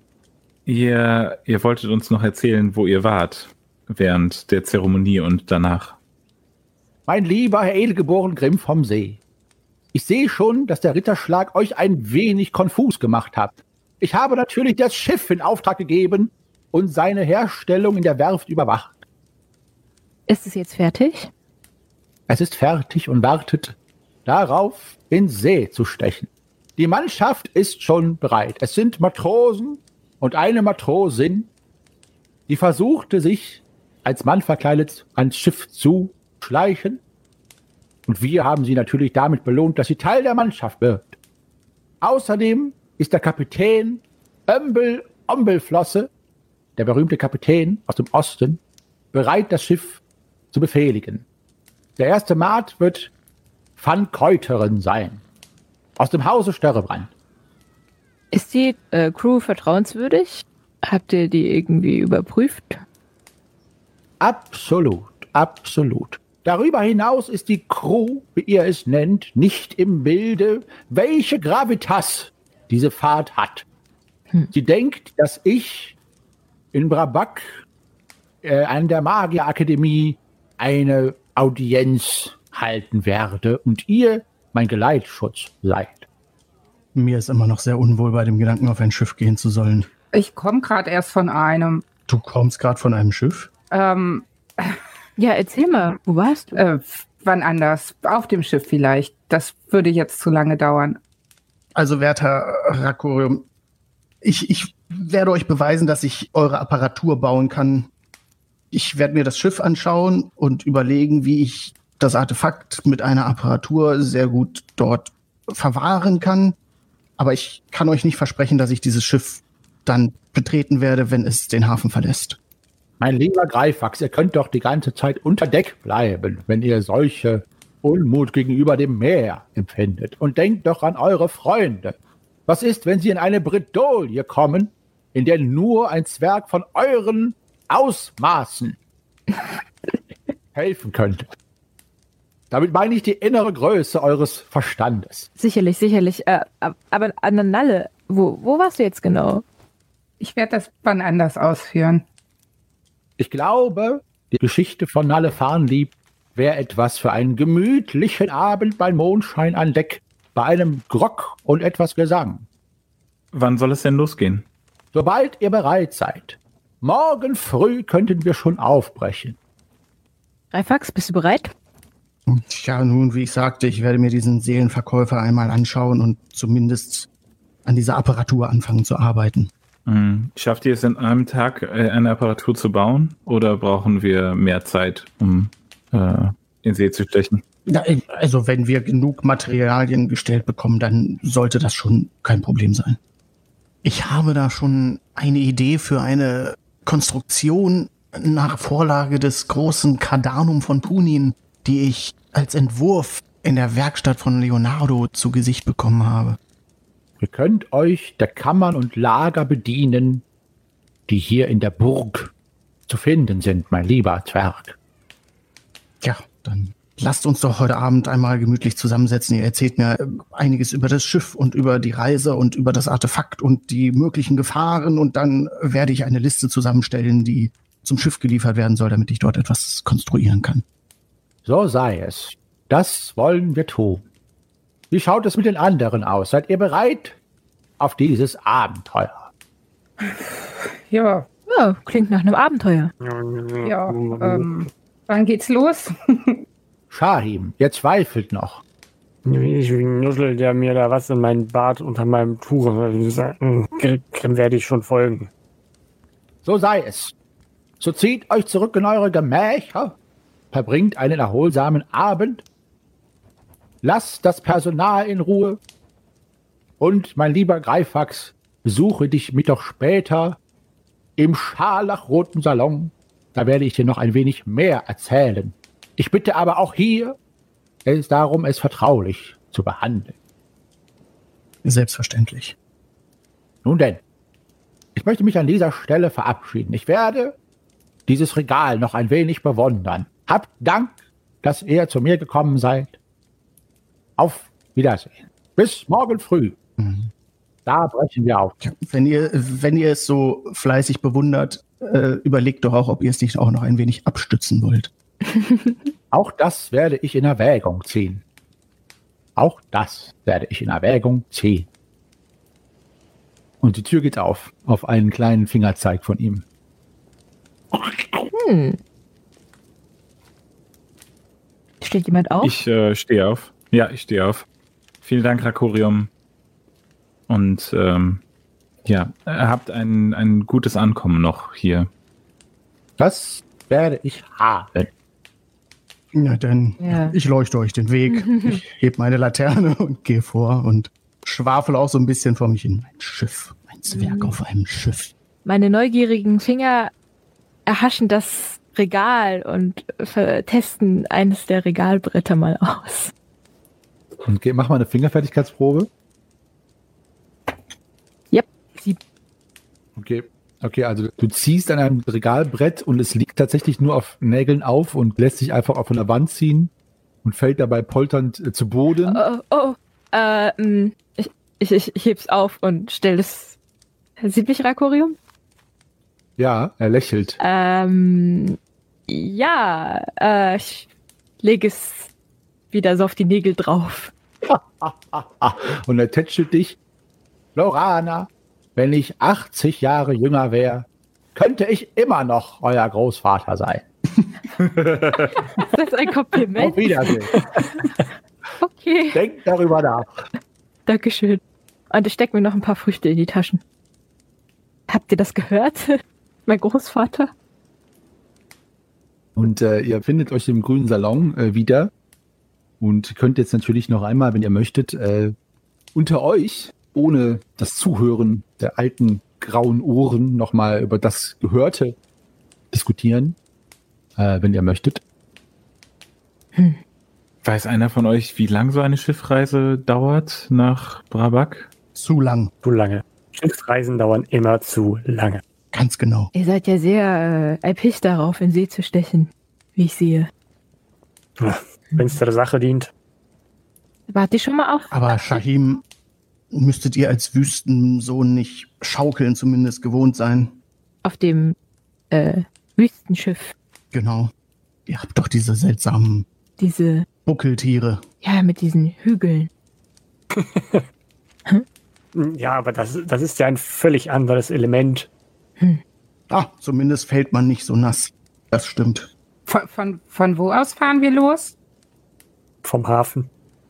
Ihr, ihr wolltet uns noch erzählen, wo ihr wart während der Zeremonie und danach. Mein lieber Herr Edelgeboren Grimm vom See, ich sehe schon, dass der Ritterschlag euch ein wenig konfus gemacht hat. Ich habe natürlich das Schiff in Auftrag gegeben und seine Herstellung in der Werft überwacht. Ist es jetzt fertig? Es ist fertig und wartet darauf, in See zu stechen. Die Mannschaft ist schon bereit. Es sind Matrosen und eine Matrosin, die versuchte, sich als Mann verkleidet ans Schiff zu schleichen. Und wir haben sie natürlich damit belohnt, dass sie Teil der Mannschaft wird. Außerdem ist der Kapitän Ömbel Ombelflosse, der berühmte Kapitän aus dem Osten, bereit, das Schiff zu befehligen. Der erste Maat wird Van Keuteren sein, aus dem Hause Störrebrand. Ist die äh, Crew vertrauenswürdig? Habt ihr die irgendwie überprüft? Absolut, absolut. Darüber hinaus ist die Crew, wie ihr es nennt, nicht im Bilde, welche Gravitas diese Fahrt hat. Hm. Sie denkt, dass ich in Brabak äh, an der Magierakademie eine Audienz halten werde und ihr mein Geleitschutz seid. Mir ist immer noch sehr unwohl bei dem Gedanken, auf ein Schiff gehen zu sollen. Ich komme gerade erst von einem. Du kommst gerade von einem Schiff? Ähm, ja, erzähl mal, wo warst du? Äh, wann anders? Auf dem Schiff vielleicht. Das würde jetzt zu lange dauern. Also, werter Rakorium, ich, ich werde euch beweisen, dass ich eure Apparatur bauen kann. Ich werde mir das Schiff anschauen und überlegen, wie ich das Artefakt mit einer Apparatur sehr gut dort verwahren kann. Aber ich kann euch nicht versprechen, dass ich dieses Schiff dann betreten werde, wenn es den Hafen verlässt. Mein lieber Greifax, ihr könnt doch die ganze Zeit unter Deck bleiben, wenn ihr solche Unmut gegenüber dem Meer empfindet. Und denkt doch an eure Freunde. Was ist, wenn sie in eine Bredouille kommen, in der nur ein Zwerg von euren Ausmaßen helfen könnte? Damit meine ich die innere Größe eures Verstandes. Sicherlich, sicherlich. Äh, aber Ananalle, wo, wo warst du jetzt genau? Ich werde das wann anders ausführen. Ich glaube, die Geschichte von Nalle Farnlieb wäre etwas für einen gemütlichen Abend bei Mondschein an Deck, bei einem Grog und etwas Gesang. Wann soll es denn losgehen? Sobald ihr bereit seid. Morgen früh könnten wir schon aufbrechen. Greifax, bist du bereit? Ja, nun, wie ich sagte, ich werde mir diesen Seelenverkäufer einmal anschauen und zumindest an dieser Apparatur anfangen zu arbeiten. Mhm. Schafft ihr es in einem Tag, äh, eine Apparatur zu bauen? Oder brauchen wir mehr Zeit, um äh, in See zu stechen? Ja, also wenn wir genug Materialien gestellt bekommen, dann sollte das schon kein Problem sein. Ich habe da schon eine Idee für eine Konstruktion nach Vorlage des großen Cardanum von Punin, die ich als Entwurf in der Werkstatt von Leonardo zu Gesicht bekommen habe. Ihr könnt euch der Kammern und Lager bedienen, die hier in der Burg zu finden sind, mein lieber Zwerg. Ja, dann lasst uns doch heute Abend einmal gemütlich zusammensetzen. Ihr erzählt mir einiges über das Schiff und über die Reise und über das Artefakt und die möglichen Gefahren und dann werde ich eine Liste zusammenstellen, die zum Schiff geliefert werden soll, damit ich dort etwas konstruieren kann. So sei es. Das wollen wir tun. Wie schaut es mit den anderen aus? Seid ihr bereit auf dieses Abenteuer? Ja, Ja, klingt nach einem Abenteuer. ja. Ähm, wann geht's los? Shahim, ihr zweifelt noch. Ich nussel der mir da was in meinen Bart unter meinem Tuch. Dem werde ich schon folgen. So sei es. So zieht euch zurück in eure Gemächer, verbringt einen erholsamen Abend, lasst das Personal in Ruhe und, mein lieber Greifax, besuche dich mit doch später im scharlachroten Salon. Da werde ich dir noch ein wenig mehr erzählen. Ich bitte aber auch hier es darum, es vertraulich zu behandeln. Selbstverständlich. Nun denn, ich möchte mich an dieser Stelle verabschieden. Ich werde dieses Regal noch ein wenig bewundern. Habt Dank, dass ihr zu mir gekommen seid. Auf Wiedersehen. Bis morgen früh. Mhm. Da brechen wir auf. Ja, wenn ihr, wenn ihr es so fleißig bewundert, äh, überlegt doch auch, ob ihr es nicht auch noch ein wenig abstützen wollt. Auch das werde ich in Erwägung ziehen. Auch das werde ich in Erwägung ziehen. Und die Tür geht auf, auf einen kleinen Fingerzeig von ihm. Hm. Steht jemand auf? Ich äh, stehe auf. Ja, ich stehe auf. Vielen Dank, Rakorium. Und ähm, ja, habt ein, ein gutes Ankommen noch hier. Das werde ich haben. Ja, denn Ja. ich leuchte euch den Weg. Ich heb meine Laterne und gehe vor und schwafel auch so ein bisschen vor mich hin. Ein Schiff, ein Zwerg auf einem Schiff. Meine neugierigen Finger erhaschen das Regal und ver- testen eines der Regalbretter mal aus. Und geh, mach mal eine Fingerfertigkeitsprobe. Yep, sieben. Okay. Okay, also du ziehst an einem Regalbrett und es liegt tatsächlich nur auf Nägeln auf und lässt sich einfach auch von der Wand ziehen und fällt dabei polternd äh, zu Boden. Oh, oh, äh, mh, ich, ich, ich, ich heb's auf und stell es. Sieht mich Rakorium? Ja, er lächelt. Ähm, ja, äh, ich lege es wieder so auf die Nägel drauf. Und er tätschelt dich. Lorana, wenn ich achtzig Jahre jünger wäre, könnte ich immer noch euer Großvater sein. Ist das ein Kompliment? Auf Wiedersehen. Okay, Denkt darüber nach. Dankeschön. Und ich stecke mir noch ein paar Früchte in die Taschen. Habt ihr das gehört? Mein Großvater? Und äh, ihr findet euch im grünen Salon äh, wieder und könnt jetzt natürlich noch einmal, wenn ihr möchtet, äh, unter euch, ohne das Zuhören der alten grauen Ohren, nochmal über das Gehörte diskutieren, äh, wenn ihr möchtet. Hm. Weiß einer von euch, wie lang so eine Schiffreise dauert nach Brabak? Zu lang, Zu lange. Schiffsreisen dauern immer zu lange. ganz genau. Ihr seid ja sehr äh, erpicht darauf, in See zu stechen, wie ich sehe. Wenn es der Sache dient. Wart ihr schon mal auf? Aber Shahim, müsstet ihr als Wüstensohn nicht schaukeln zumindest gewohnt sein? Auf dem äh, Wüstenschiff. Genau. Ihr habt doch diese seltsamen Diese, Buckeltiere. ja, mit diesen Hügeln. Ja, aber das, das ist ja ein völlig anderes Element. Ah, zumindest fällt man nicht so nass. Das stimmt. Von, von, von wo aus fahren wir los? Vom Hafen.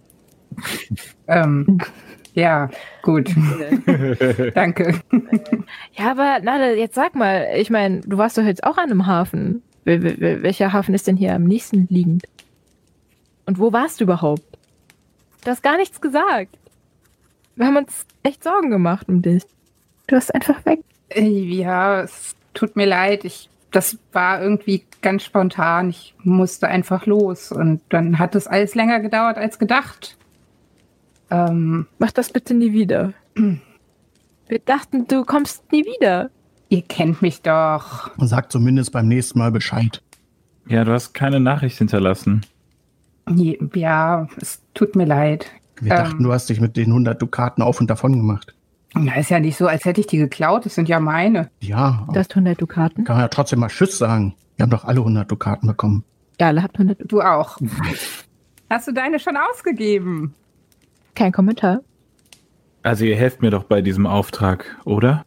Ähm, ja, gut. Danke. Ja, aber Nade, jetzt sag mal, ich meine, du warst doch jetzt auch an einem Hafen. Wel- wel- Welcher Hafen ist denn hier am nächsten liegend? Und wo warst du überhaupt? Du hast gar nichts gesagt. Wir haben uns echt Sorgen gemacht um dich. Du warst einfach weg. Äh, Ja, es tut mir leid. Ich, das war irgendwie ganz spontan. Ich musste einfach los. Und dann hat es alles länger gedauert als gedacht. Ähm, Mach das bitte nie wieder. Wir dachten, du kommst nie wieder. ihr kennt mich doch. Und sagt zumindest beim nächsten Mal Bescheid. Ja, du hast keine Nachricht hinterlassen. Je- Ja, es tut mir leid. Wir Ähm. dachten, du hast dich mit den hundert Dukaten auf und davon gemacht. Na, ist ja nicht so, als hätte ich die geklaut. Das sind ja meine. Ja, Du hast hundert Dukaten. kann man ja trotzdem mal Tschüss sagen. Wir haben doch alle hundert Dukaten bekommen. Ja, alle habt hundert Dukaten. Du auch. Hast du deine schon ausgegeben? Kein Kommentar. Also ihr helft mir doch bei diesem Auftrag, oder?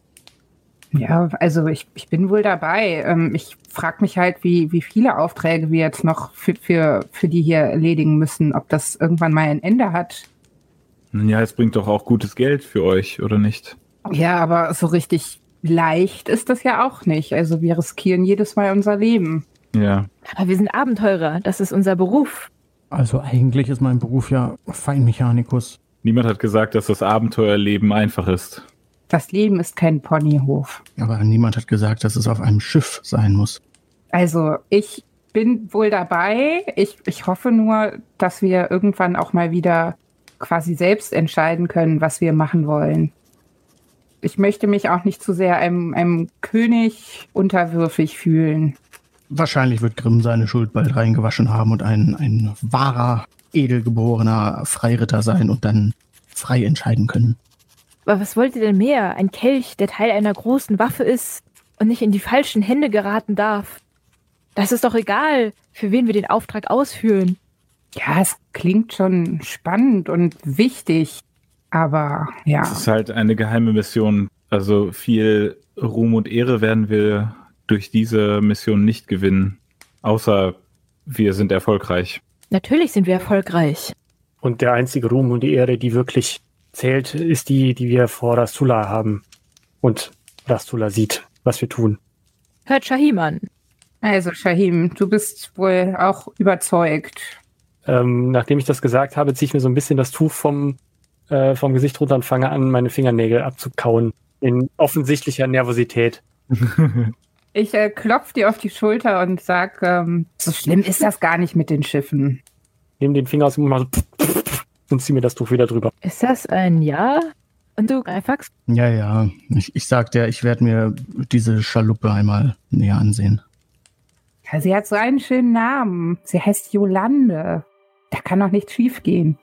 Ja, also ich, ich bin wohl dabei. Ähm, ich frage mich halt, wie, wie viele Aufträge wir jetzt noch für, für, für die hier erledigen müssen, ob das irgendwann mal ein Ende hat. Ja, es bringt doch auch gutes Geld für euch, oder nicht? Ja, aber so richtig leicht ist das ja auch nicht. Also wir riskieren jedes Mal unser Leben. Ja. Aber wir sind Abenteurer, das ist unser Beruf. Also eigentlich ist mein Beruf ja Feinmechanikus. Niemand hat gesagt, dass das Abenteuerleben einfach ist. Das Leben ist kein Ponyhof. Aber niemand hat gesagt, dass es auf einem Schiff sein muss. Also ich bin wohl dabei. Ich, ich hoffe nur, dass wir irgendwann auch mal wieder quasi selbst entscheiden können, was wir machen wollen. Ich möchte mich auch nicht zu sehr einem, einem König unterwürfig fühlen. Wahrscheinlich wird Grimm seine Schuld bald reingewaschen haben und ein, ein wahrer, edelgeborener Freiritter sein und dann frei entscheiden können. Aber was wollt ihr denn mehr? Ein Kelch, der Teil einer großen Waffe ist und nicht in die falschen Hände geraten darf. Das ist doch egal, für wen wir den Auftrag ausführen. Ja, es klingt schon spannend und wichtig, aber ja. Es ist halt eine geheime Mission. Also viel Ruhm und Ehre werden wir durch diese Mission nicht gewinnen. Außer wir sind erfolgreich. Natürlich sind wir erfolgreich. Und der einzige Ruhm und die Ehre, die wirklich zählt, ist die, die wir vor Rastula haben. Und Rastula sieht, was wir tun. Hört Shahim an. Also Shahim, du bist wohl auch überzeugt. Ähm, nachdem ich das gesagt habe, ziehe ich mir so ein bisschen das Tuch vom, äh, vom Gesicht runter und fange an, meine Fingernägel abzukauen. In offensichtlicher Nervosität. Ich äh, klopfe dir auf die Schulter und sag, ähm, so schlimm ist das gar nicht mit den Schiffen. Nehme den Finger aus dem Mund und ziehe mir das Tuch wieder drüber. Ist das ein Ja? Und du, Greifax? Ja, ja. Ich, ich sag dir, ich werde mir diese Schaluppe einmal näher ansehen. Ja, sie hat so einen schönen Namen. Sie heißt Yolande. Da kann doch nichts schief gehen.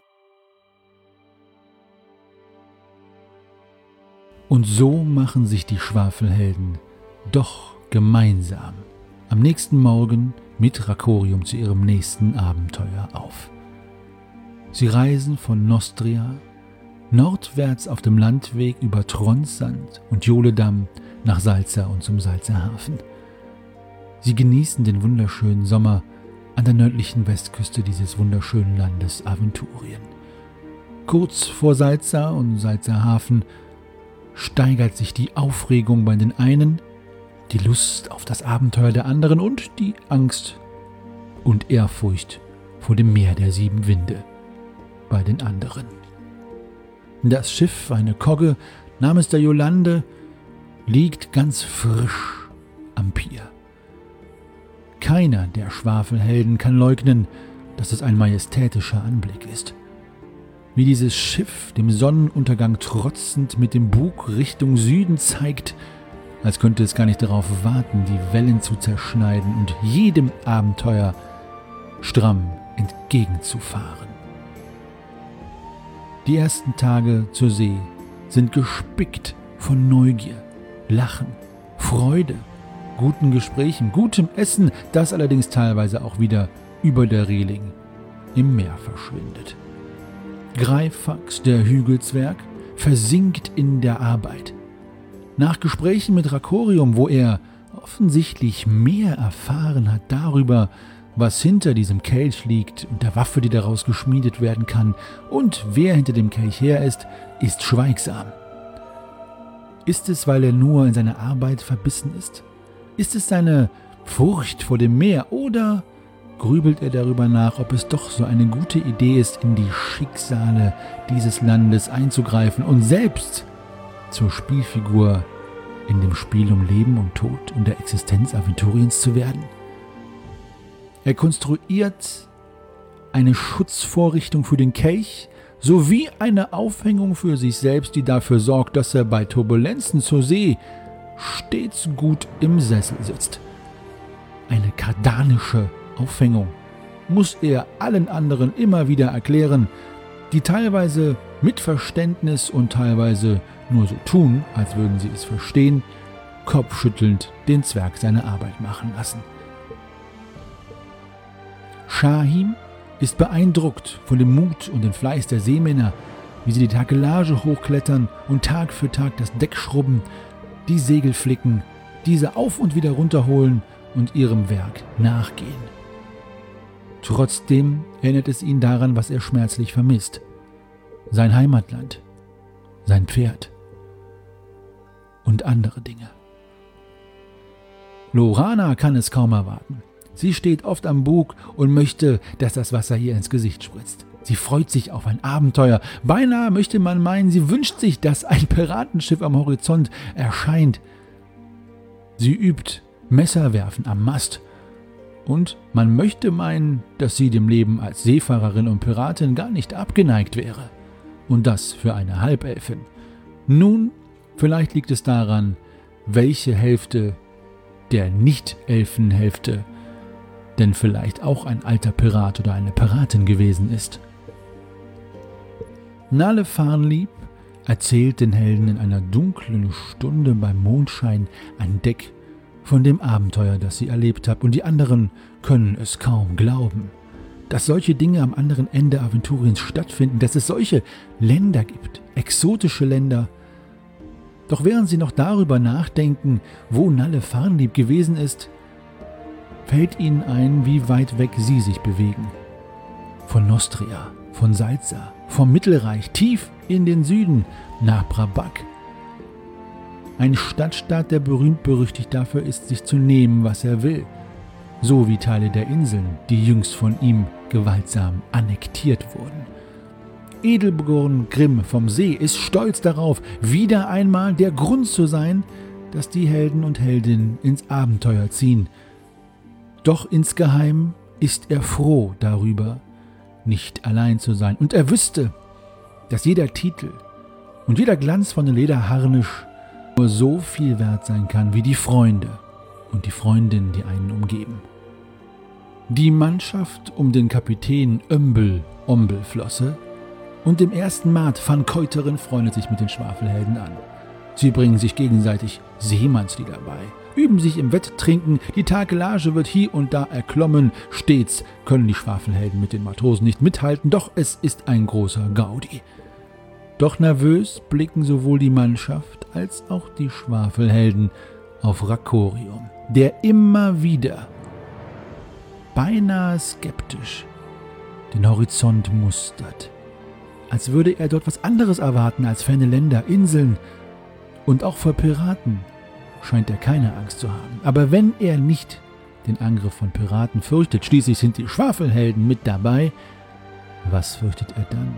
Und so machen sich die Schwafelhelden doch gemeinsam am nächsten Morgen mit Rakorium zu ihrem nächsten Abenteuer auf. Sie reisen von Nostria nordwärts auf dem Landweg über Tronsand und Joledam nach Salza und zum Salzer Hafen. Sie genießen den wunderschönen Sommer an der nördlichen Westküste dieses wunderschönen Landes Aventurien. Kurz vor Salza und Salzer Hafen steigert sich die Aufregung bei den einen, die Lust auf das Abenteuer der anderen und die Angst und Ehrfurcht vor dem Meer der sieben Winde bei den anderen. Das Schiff, eine Kogge namens der Yolande, liegt ganz frisch am Pier. Keiner der Schwafelhelden kann leugnen, dass es ein majestätischer Anblick ist. Wie dieses Schiff dem Sonnenuntergang trotzend mit dem Bug Richtung Süden zeigt, als könnte es gar nicht darauf warten, die Wellen zu zerschneiden und jedem Abenteuer stramm entgegenzufahren. Die ersten Tage zur See sind gespickt von Neugier, Lachen, Freude, guten Gesprächen, gutem Essen, das allerdings teilweise auch wieder über der Reling im Meer verschwindet. Greifax, der Hügelzwerg, versinkt in der Arbeit. Nach Gesprächen mit Rakorium, wo er offensichtlich mehr erfahren hat darüber, was hinter diesem Kelch liegt und der Waffe, die daraus geschmiedet werden kann, und wer hinter dem Kelch her ist, ist schweigsam. Ist es, weil er nur in seine Arbeit verbissen ist? Ist es seine Furcht vor dem Meer, oder grübelt er darüber nach, ob es doch so eine gute Idee ist, in die Schicksale dieses Landes einzugreifen und selbst zur Spielfigur in dem Spiel um Leben und Tod und der Existenz Aventuriens zu werden? Er konstruiert eine Schutzvorrichtung für den Kelch sowie eine Aufhängung für sich selbst, die dafür sorgt, dass er bei Turbulenzen zur See stets gut im Sessel sitzt. Eine kardanische Aufhängung muss er allen anderen immer wieder erklären, die teilweise mit Verständnis und teilweise nur so tun, als würden sie es verstehen, kopfschüttelnd den Zwerg seine Arbeit machen lassen. Shahim ist beeindruckt von dem Mut und dem Fleiß der Seemänner, wie sie die Takelage hochklettern und Tag für Tag das Deck schrubben, die Segel flicken, diese auf und wieder runterholen und ihrem Werk nachgehen. Trotzdem erinnert es ihn daran, was er schmerzlich vermisst. Sein Heimatland, sein Pferd und andere Dinge. Lorana kann es kaum erwarten. Sie steht oft am Bug und möchte, dass das Wasser ihr ins Gesicht spritzt. Sie freut sich auf ein Abenteuer. Beinahe möchte man meinen, sie wünscht sich, dass ein Piratenschiff am Horizont erscheint. Sie übt Messerwerfen am Mast. Und man möchte meinen, dass sie dem Leben als Seefahrerin und Piratin gar nicht abgeneigt wäre. Und das für eine Halbelfin. Nun, vielleicht liegt es daran, welche Hälfte der Nicht-Elfenhälfte denn vielleicht auch ein alter Pirat oder eine Piratin gewesen ist. Nale Farnlieb erzählt den Helden in einer dunklen Stunde beim Mondschein an Deck von dem Abenteuer, das sie erlebt hat, und die anderen können es kaum glauben, dass solche Dinge am anderen Ende Aventuriens stattfinden, dass es solche Länder gibt, exotische Länder. Doch während sie noch darüber nachdenken, wo Nale Farnlieb gewesen ist, fällt ihnen ein, wie weit weg sie sich bewegen. Von Nostria, von Salza, vom Mittelreich, tief in den Süden, nach Brabak. Ein Stadtstaat, der berühmt-berüchtigt dafür ist, sich zu nehmen, was er will. So wie Teile der Inseln, die jüngst von ihm gewaltsam annektiert wurden. Edelborn Grimm vom See ist stolz darauf, wieder einmal der Grund zu sein, dass die Helden und Heldinnen ins Abenteuer ziehen. Doch insgeheim ist er froh darüber, nicht allein zu sein. Und er wüsste, dass jeder Titel und jeder Glanz von dem Lederharnisch nur so viel wert sein kann wie die Freunde und die Freundinnen, die einen umgeben. Die Mannschaft um den Kapitän Ömbel Ombelflosse und dem ersten Mat van Keuteren freundet sich mit den Schwafelhelden an. Sie bringen sich gegenseitig Seemannslieder bei, üben sich im Wetttrinken, die Takelage wird hier und da erklommen, stets können die Schwafelhelden mit den Matrosen nicht mithalten, doch es ist ein großer Gaudi. Doch nervös blicken sowohl die Mannschaft als auch die Schwafelhelden auf Rakorium, der immer wieder, beinahe skeptisch, den Horizont mustert, als würde er dort was anderes erwarten als ferne Länder, Inseln, und auch vor Piraten scheint er keine Angst zu haben. Aber wenn er nicht den Angriff von Piraten fürchtet, schließlich sind die Schwafelhelden mit dabei, was fürchtet er dann?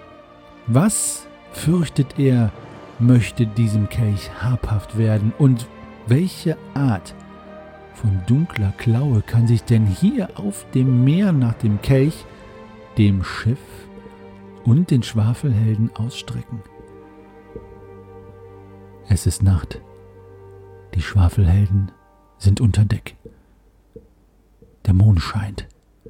Was fürchtet er, möchte diesem Kelch habhaft werden? Und welche Art von dunkler Klaue kann sich denn hier auf dem Meer nach dem Kelch, dem Schiff und den Schwafelhelden ausstrecken? Es ist Nacht. Die Schwafelhelden sind unter Deck. Der Mond scheint.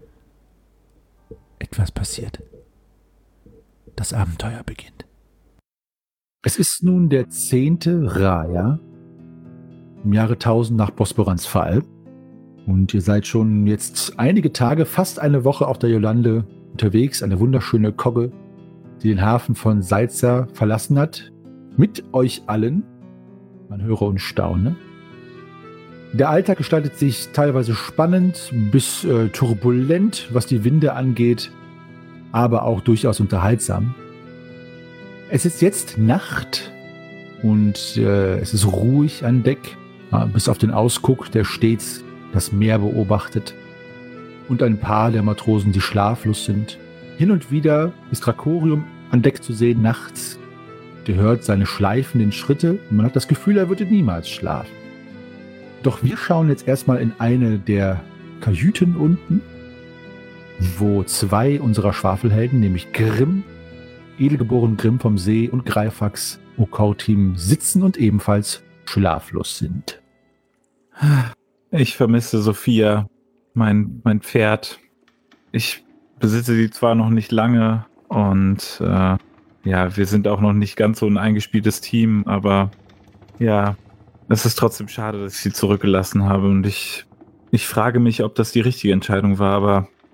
Etwas passiert. Das Abenteuer beginnt. Es ist nun der zehnte Raja im Jahre tausend nach Bosporans Fall. Und ihr seid schon jetzt einige Tage, fast eine Woche auf der Yolande unterwegs. Eine wunderschöne Kogge, die den Hafen von Salza verlassen hat. Mit euch allen. Man höre und staune. Der Alltag gestaltet sich teilweise spannend bis äh, turbulent, was die Winde angeht, aber auch durchaus unterhaltsam. Es ist jetzt Nacht und äh, es ist ruhig an Deck, äh, bis auf den Ausguck, der stets das Meer beobachtet, und ein paar der Matrosen, die schlaflos sind. Hin und wieder ist Rakorium an Deck zu sehen nachts. Ihr hört seine schleifenden Schritte und man hat das Gefühl, er würde niemals schlafen. Doch wir schauen jetzt erstmal in eine der Kajüten unten, wo zwei unserer Schwafelhelden, nämlich Grimm, edelgeboren Grimm vom See, und Greifax Okautim sitzen und ebenfalls schlaflos sind. Ich vermisse Sophia, mein, mein Pferd. Ich besitze sie zwar noch nicht lange und äh, ja, wir sind auch noch nicht ganz so ein eingespieltes Team, aber ja, es ist trotzdem schade, dass ich sie zurückgelassen habe, und ich, ich frage mich, ob das die richtige Entscheidung war, aber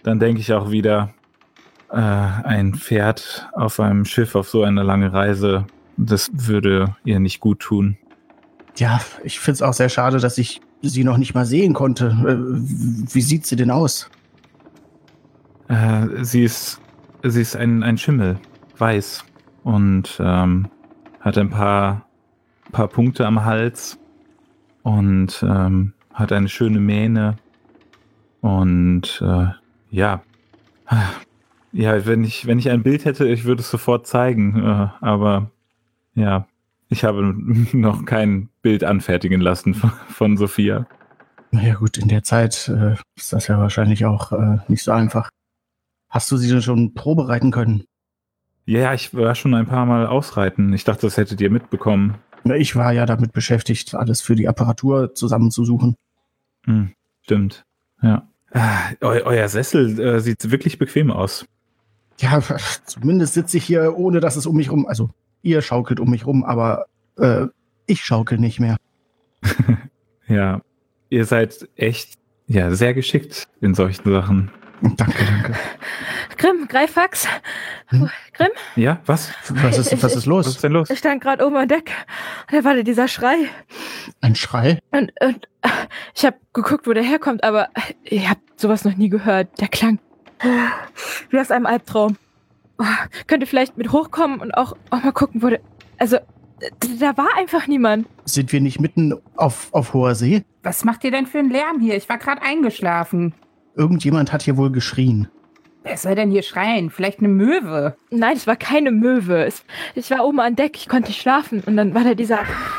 dann denke ich auch wieder, äh, ein Pferd auf einem Schiff auf so eine lange Reise, das würde ihr nicht gut tun. Ja, ich finde es auch sehr schade, dass ich sie noch nicht mal sehen konnte. Äh, wie sieht sie denn aus? Äh, sie ist, sie ist ein, ein Schimmel, weiß und ähm, hat ein paar, paar Punkte am Hals und ähm, hat eine schöne Mähne und äh, ja, ja, wenn ich, wenn ich ein Bild hätte, ich würde es sofort zeigen, äh, aber ja, ich habe noch kein Bild anfertigen lassen von, von Sophia. Naja gut, in der Zeit äh, ist das ja wahrscheinlich auch äh, nicht so einfach. Hast du sie denn schon probereiten können? Ja, ich war schon ein paar Mal ausreiten. Ich dachte, das hättet ihr mitbekommen. Na, ich war ja damit beschäftigt, alles für die Apparatur zusammenzusuchen. Hm, stimmt, ja. Ah, eu, euer Sessel äh, sieht wirklich bequem aus. Ja, zumindest sitze ich hier, ohne dass es um mich rum, also ihr schaukelt um mich rum, aber äh, ich schaukel nicht mehr. Ja, ihr seid echt, ja, sehr geschickt in solchen Sachen. Danke, danke. Grimm, Greifax. Hm? Grimm? Ja, was? Was ist, was ist los? Was ist denn los? Ich stand gerade oben an Deck. Da war dieser Schrei. Ein Schrei? Und, und ich habe geguckt, wo der herkommt, aber ich habe sowas noch nie gehört. Der klang wie aus einem Albtraum. Oh, könnt ihr vielleicht mit hochkommen und auch, auch mal gucken, wo der... Also, da war einfach niemand. Sind wir nicht mitten auf, auf hoher See? Was macht ihr denn für einen Lärm hier? Ich war gerade eingeschlafen. Irgendjemand hat hier wohl geschrien. Wer soll denn hier schreien? Vielleicht eine Möwe? Nein, es war keine Möwe. Es, ich war oben an Deck, ich konnte nicht schlafen. Und dann war da dieser...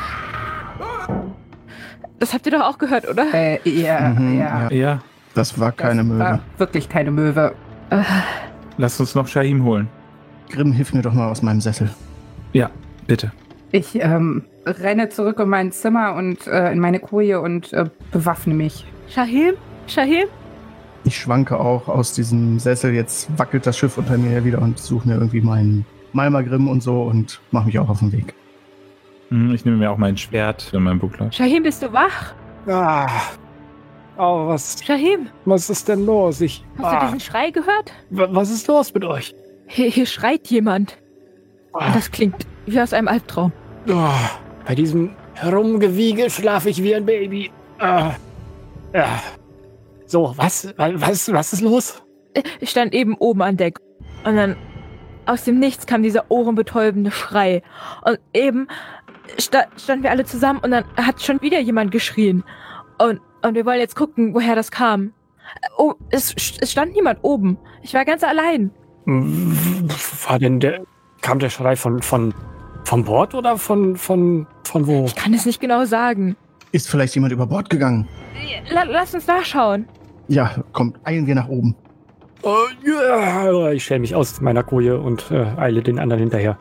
Das habt ihr doch auch gehört, oder? Äh, ja, Mhm, ja. Ja, Das war keine das Möwe. War wirklich keine Möwe. Äh, lasst uns noch Shahim holen. Grimm, hilf mir doch mal aus meinem Sessel. Ja, bitte. Ich ähm, renne zurück in mein Zimmer und äh, in meine Koje und äh, bewaffne mich. Shahim? Shahim? Ich schwanke auch aus diesem Sessel. Jetzt wackelt das Schiff unter mir her wieder und suche mir irgendwie meinen Malmagrim und so und mache mich auch auf den Weg. Hm, Ich nehme mir auch mein Schwert und mein Buckler. Shahim, bist du wach? Ah. Oh, was, Shahim, was ist denn los? Ich. hast ah, du diesen Schrei gehört? wa- was ist los mit euch? Hier, hier schreit jemand. Ah, Und das klingt wie aus einem Albtraum. oh, bei diesem Herumgewiegel schlafe ich wie ein Baby. Ah, ja. So, was, was, was ist los? Ich stand eben oben an Deck. Und dann aus dem Nichts kam dieser ohrenbetäubende Schrei. Und eben sta standen wir alle zusammen und dann hat schon wieder jemand geschrien. Und, und wir wollen jetzt gucken, woher das kam. Oh, es, es stand niemand oben. Ich war ganz allein. War denn der, kam der Schrei von, von, von Bord oder von, von, von wo? Ich kann es nicht genau sagen. Ist vielleicht jemand über Bord gegangen? La lass uns nachschauen. Ja, kommt, eilen wir nach oben. Oh, yeah. Ich schäme mich aus meiner Koje und äh, eile den anderen hinterher.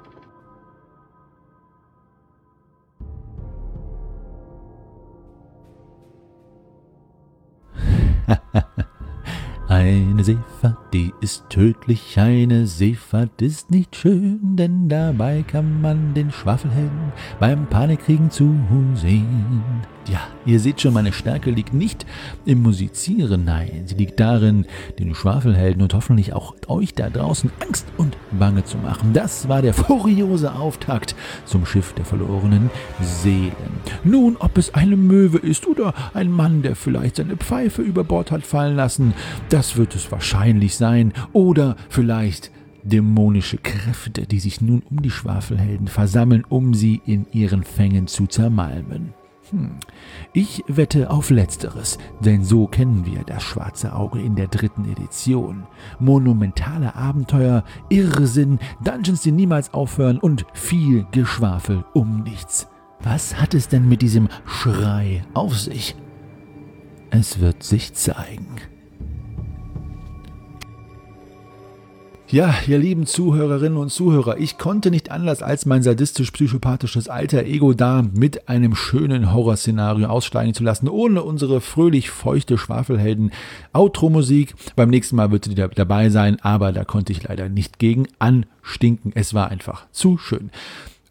Eine Seefahrt, die ist tödlich, eine Seefahrt ist nicht schön, denn dabei kann man den Schwafelhelden beim Panikkriegen zusehen. Ja, ihr seht schon, meine Stärke liegt nicht im Musizieren, nein, sie liegt darin, den Schwafelhelden und hoffentlich auch euch da draußen Angst und Bange zu machen. Das war der furiose Auftakt zum Schiff der verlorenen Seelen. Nun, ob es eine Möwe ist oder ein Mann, der vielleicht seine Pfeife über Bord hat fallen lassen, das wird es wahrscheinlich sein. Oder vielleicht dämonische Kräfte, die sich nun um die Schwafelhelden versammeln, um sie in ihren Fängen zu zermalmen. Hm. Ich wette auf Letzteres, denn so kennen wir das Schwarze Auge in der dritten Edition. Monumentale Abenteuer, Irrsinn, Dungeons, die niemals aufhören und viel Geschwafel um nichts. Was hat es denn mit diesem Schrei auf sich? Es wird sich zeigen. Ja, ihr lieben Zuhörerinnen und Zuhörer, ich konnte nicht anders als mein sadistisch-psychopathisches alter Ego da mit einem schönen Horrorszenario aussteigen zu lassen, ohne unsere fröhlich feuchte Schwafelhelden-Outro-Musik. Beim nächsten Mal wird sie dabei sein, aber da konnte ich leider nicht gegen anstinken. Es war einfach zu schön.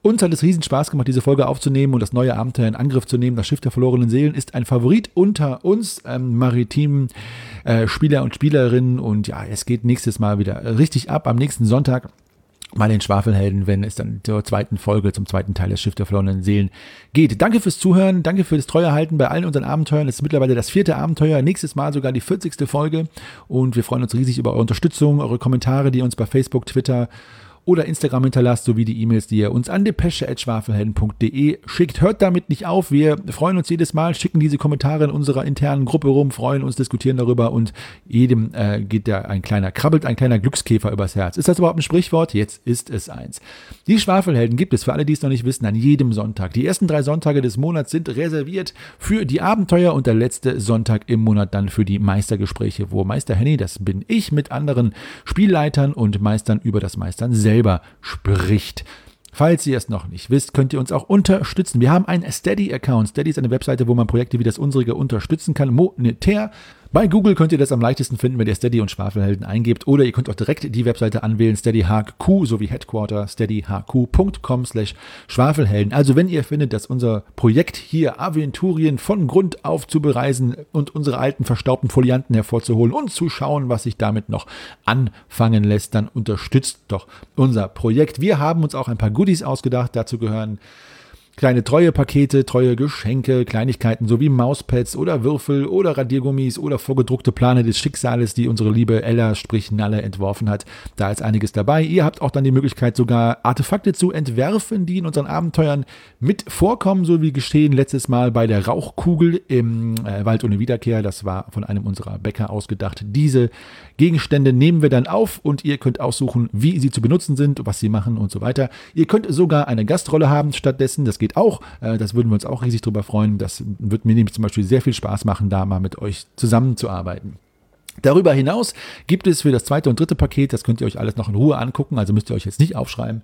Uns hat es riesen Spaß gemacht, diese Folge aufzunehmen und das neue Abenteuer in Angriff zu nehmen. Das Schiff der verlorenen Seelen ist ein Favorit unter uns ähm, maritimen äh, Spieler und Spielerinnen. Und ja, es geht nächstes Mal wieder richtig ab. Am nächsten Sonntag mal den Schwafelhelden, wenn es dann zur zweiten Folge, zum zweiten Teil des Schiff der verlorenen Seelen geht. Danke fürs Zuhören, danke für das treue Halten bei allen unseren Abenteuern. Es ist mittlerweile das vierte Abenteuer, nächstes Mal sogar die vierzigste Folge. Und wir freuen uns riesig über eure Unterstützung, eure Kommentare, die ihr uns bei Facebook, Twitter oder Instagram hinterlasst, sowie die E-Mails, die ihr uns an depesche at schwafelhelden punkt de schickt. Hört damit nicht auf, wir freuen uns jedes Mal, schicken diese Kommentare in unserer internen Gruppe rum, freuen uns, diskutieren darüber und jedem äh, geht da ein kleiner, krabbelt ein kleiner Glückskäfer übers Herz. Ist das überhaupt ein Sprichwort? Jetzt ist es eins. Die Schwafelhelden gibt es, für alle, die es noch nicht wissen, an jedem Sonntag. Die ersten drei Sonntage des Monats sind reserviert für die Abenteuer und der letzte Sonntag im Monat dann für die Meistergespräche, wo Meister Henny, das bin ich, mit anderen Spielleitern und Meistern über das Meistern selbst selber spricht. Falls ihr es noch nicht wisst, könnt ihr uns auch unterstützen. Wir haben einen Steady-Account. Steady ist eine Webseite, wo man Projekte wie das unsere unterstützen kann, monetär. Bei Google könnt ihr das am leichtesten finden, wenn ihr Steady und Schwafelhelden eingebt. Oder ihr könnt auch direkt die Webseite anwählen, SteadyHQ sowie Headquarter, steadyhq punkt com slash Schwafelhelden. Also wenn ihr findet, dass unser Projekt hier Aventurien von Grund auf zu bereisen und unsere alten verstaubten Folianten hervorzuholen und zu schauen, was sich damit noch anfangen lässt, dann unterstützt doch unser Projekt. Wir haben uns auch ein paar Goodies ausgedacht. Dazu gehören kleine treue Pakete, treue Geschenke, Kleinigkeiten sowie Mauspads oder Würfel oder Radiergummis oder vorgedruckte Plane des Schicksales, die unsere liebe Ella, sprich Nalle, entworfen hat. Da ist einiges dabei. Ihr habt auch dann die Möglichkeit, sogar Artefakte zu entwerfen, die in unseren Abenteuern mit vorkommen, so wie geschehen letztes Mal bei der Rauchkugel im äh, Wald ohne Wiederkehr. Das war von einem unserer Bäcker ausgedacht. Diese Gegenstände nehmen wir dann auf und ihr könnt aussuchen, wie sie zu benutzen sind, was sie machen und so weiter. Ihr könnt sogar eine Gastrolle haben stattdessen. Das geht auch. Das würden wir uns auch riesig drüber freuen. Das wird mir nämlich zum Beispiel sehr viel Spaß machen, da mal mit euch zusammenzuarbeiten. Darüber hinaus gibt es für das zweite und dritte Paket, das könnt ihr euch alles noch in Ruhe angucken, also müsst ihr euch jetzt nicht aufschreiben,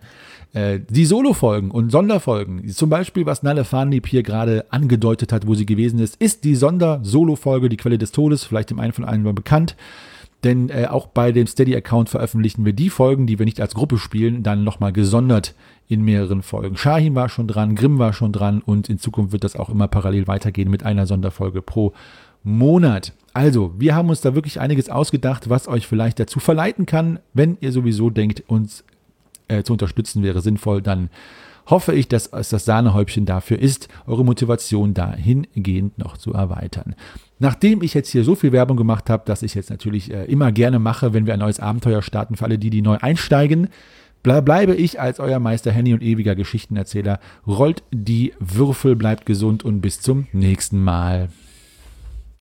die Solo-Folgen und Sonderfolgen. Zum Beispiel, was Nalle Farnlieb hier gerade angedeutet hat, wo sie gewesen ist, ist die Sonder-Solo-Folge, die Quelle des Todes, vielleicht dem einen von allen mal bekannt. Denn äh, auch bei dem Steady-Account veröffentlichen wir die Folgen, die wir nicht als Gruppe spielen, dann nochmal gesondert in mehreren Folgen. Shahin war schon dran, Grimm war schon dran und in Zukunft wird das auch immer parallel weitergehen mit einer Sonderfolge pro Monat. Also, wir haben uns da wirklich einiges ausgedacht, was euch vielleicht dazu verleiten kann, wenn ihr sowieso denkt, uns äh, zu unterstützen wäre sinnvoll, dann hoffe ich, dass es das Sahnehäubchen dafür ist, eure Motivation dahingehend noch zu erweitern. Nachdem ich jetzt hier so viel Werbung gemacht habe, dass ich jetzt natürlich äh, immer gerne mache, wenn wir ein neues Abenteuer starten, für alle die, die neu einsteigen, ble- bleibe ich als euer Meister Henny und ewiger Geschichtenerzähler. Rollt die Würfel, bleibt gesund und bis zum nächsten Mal.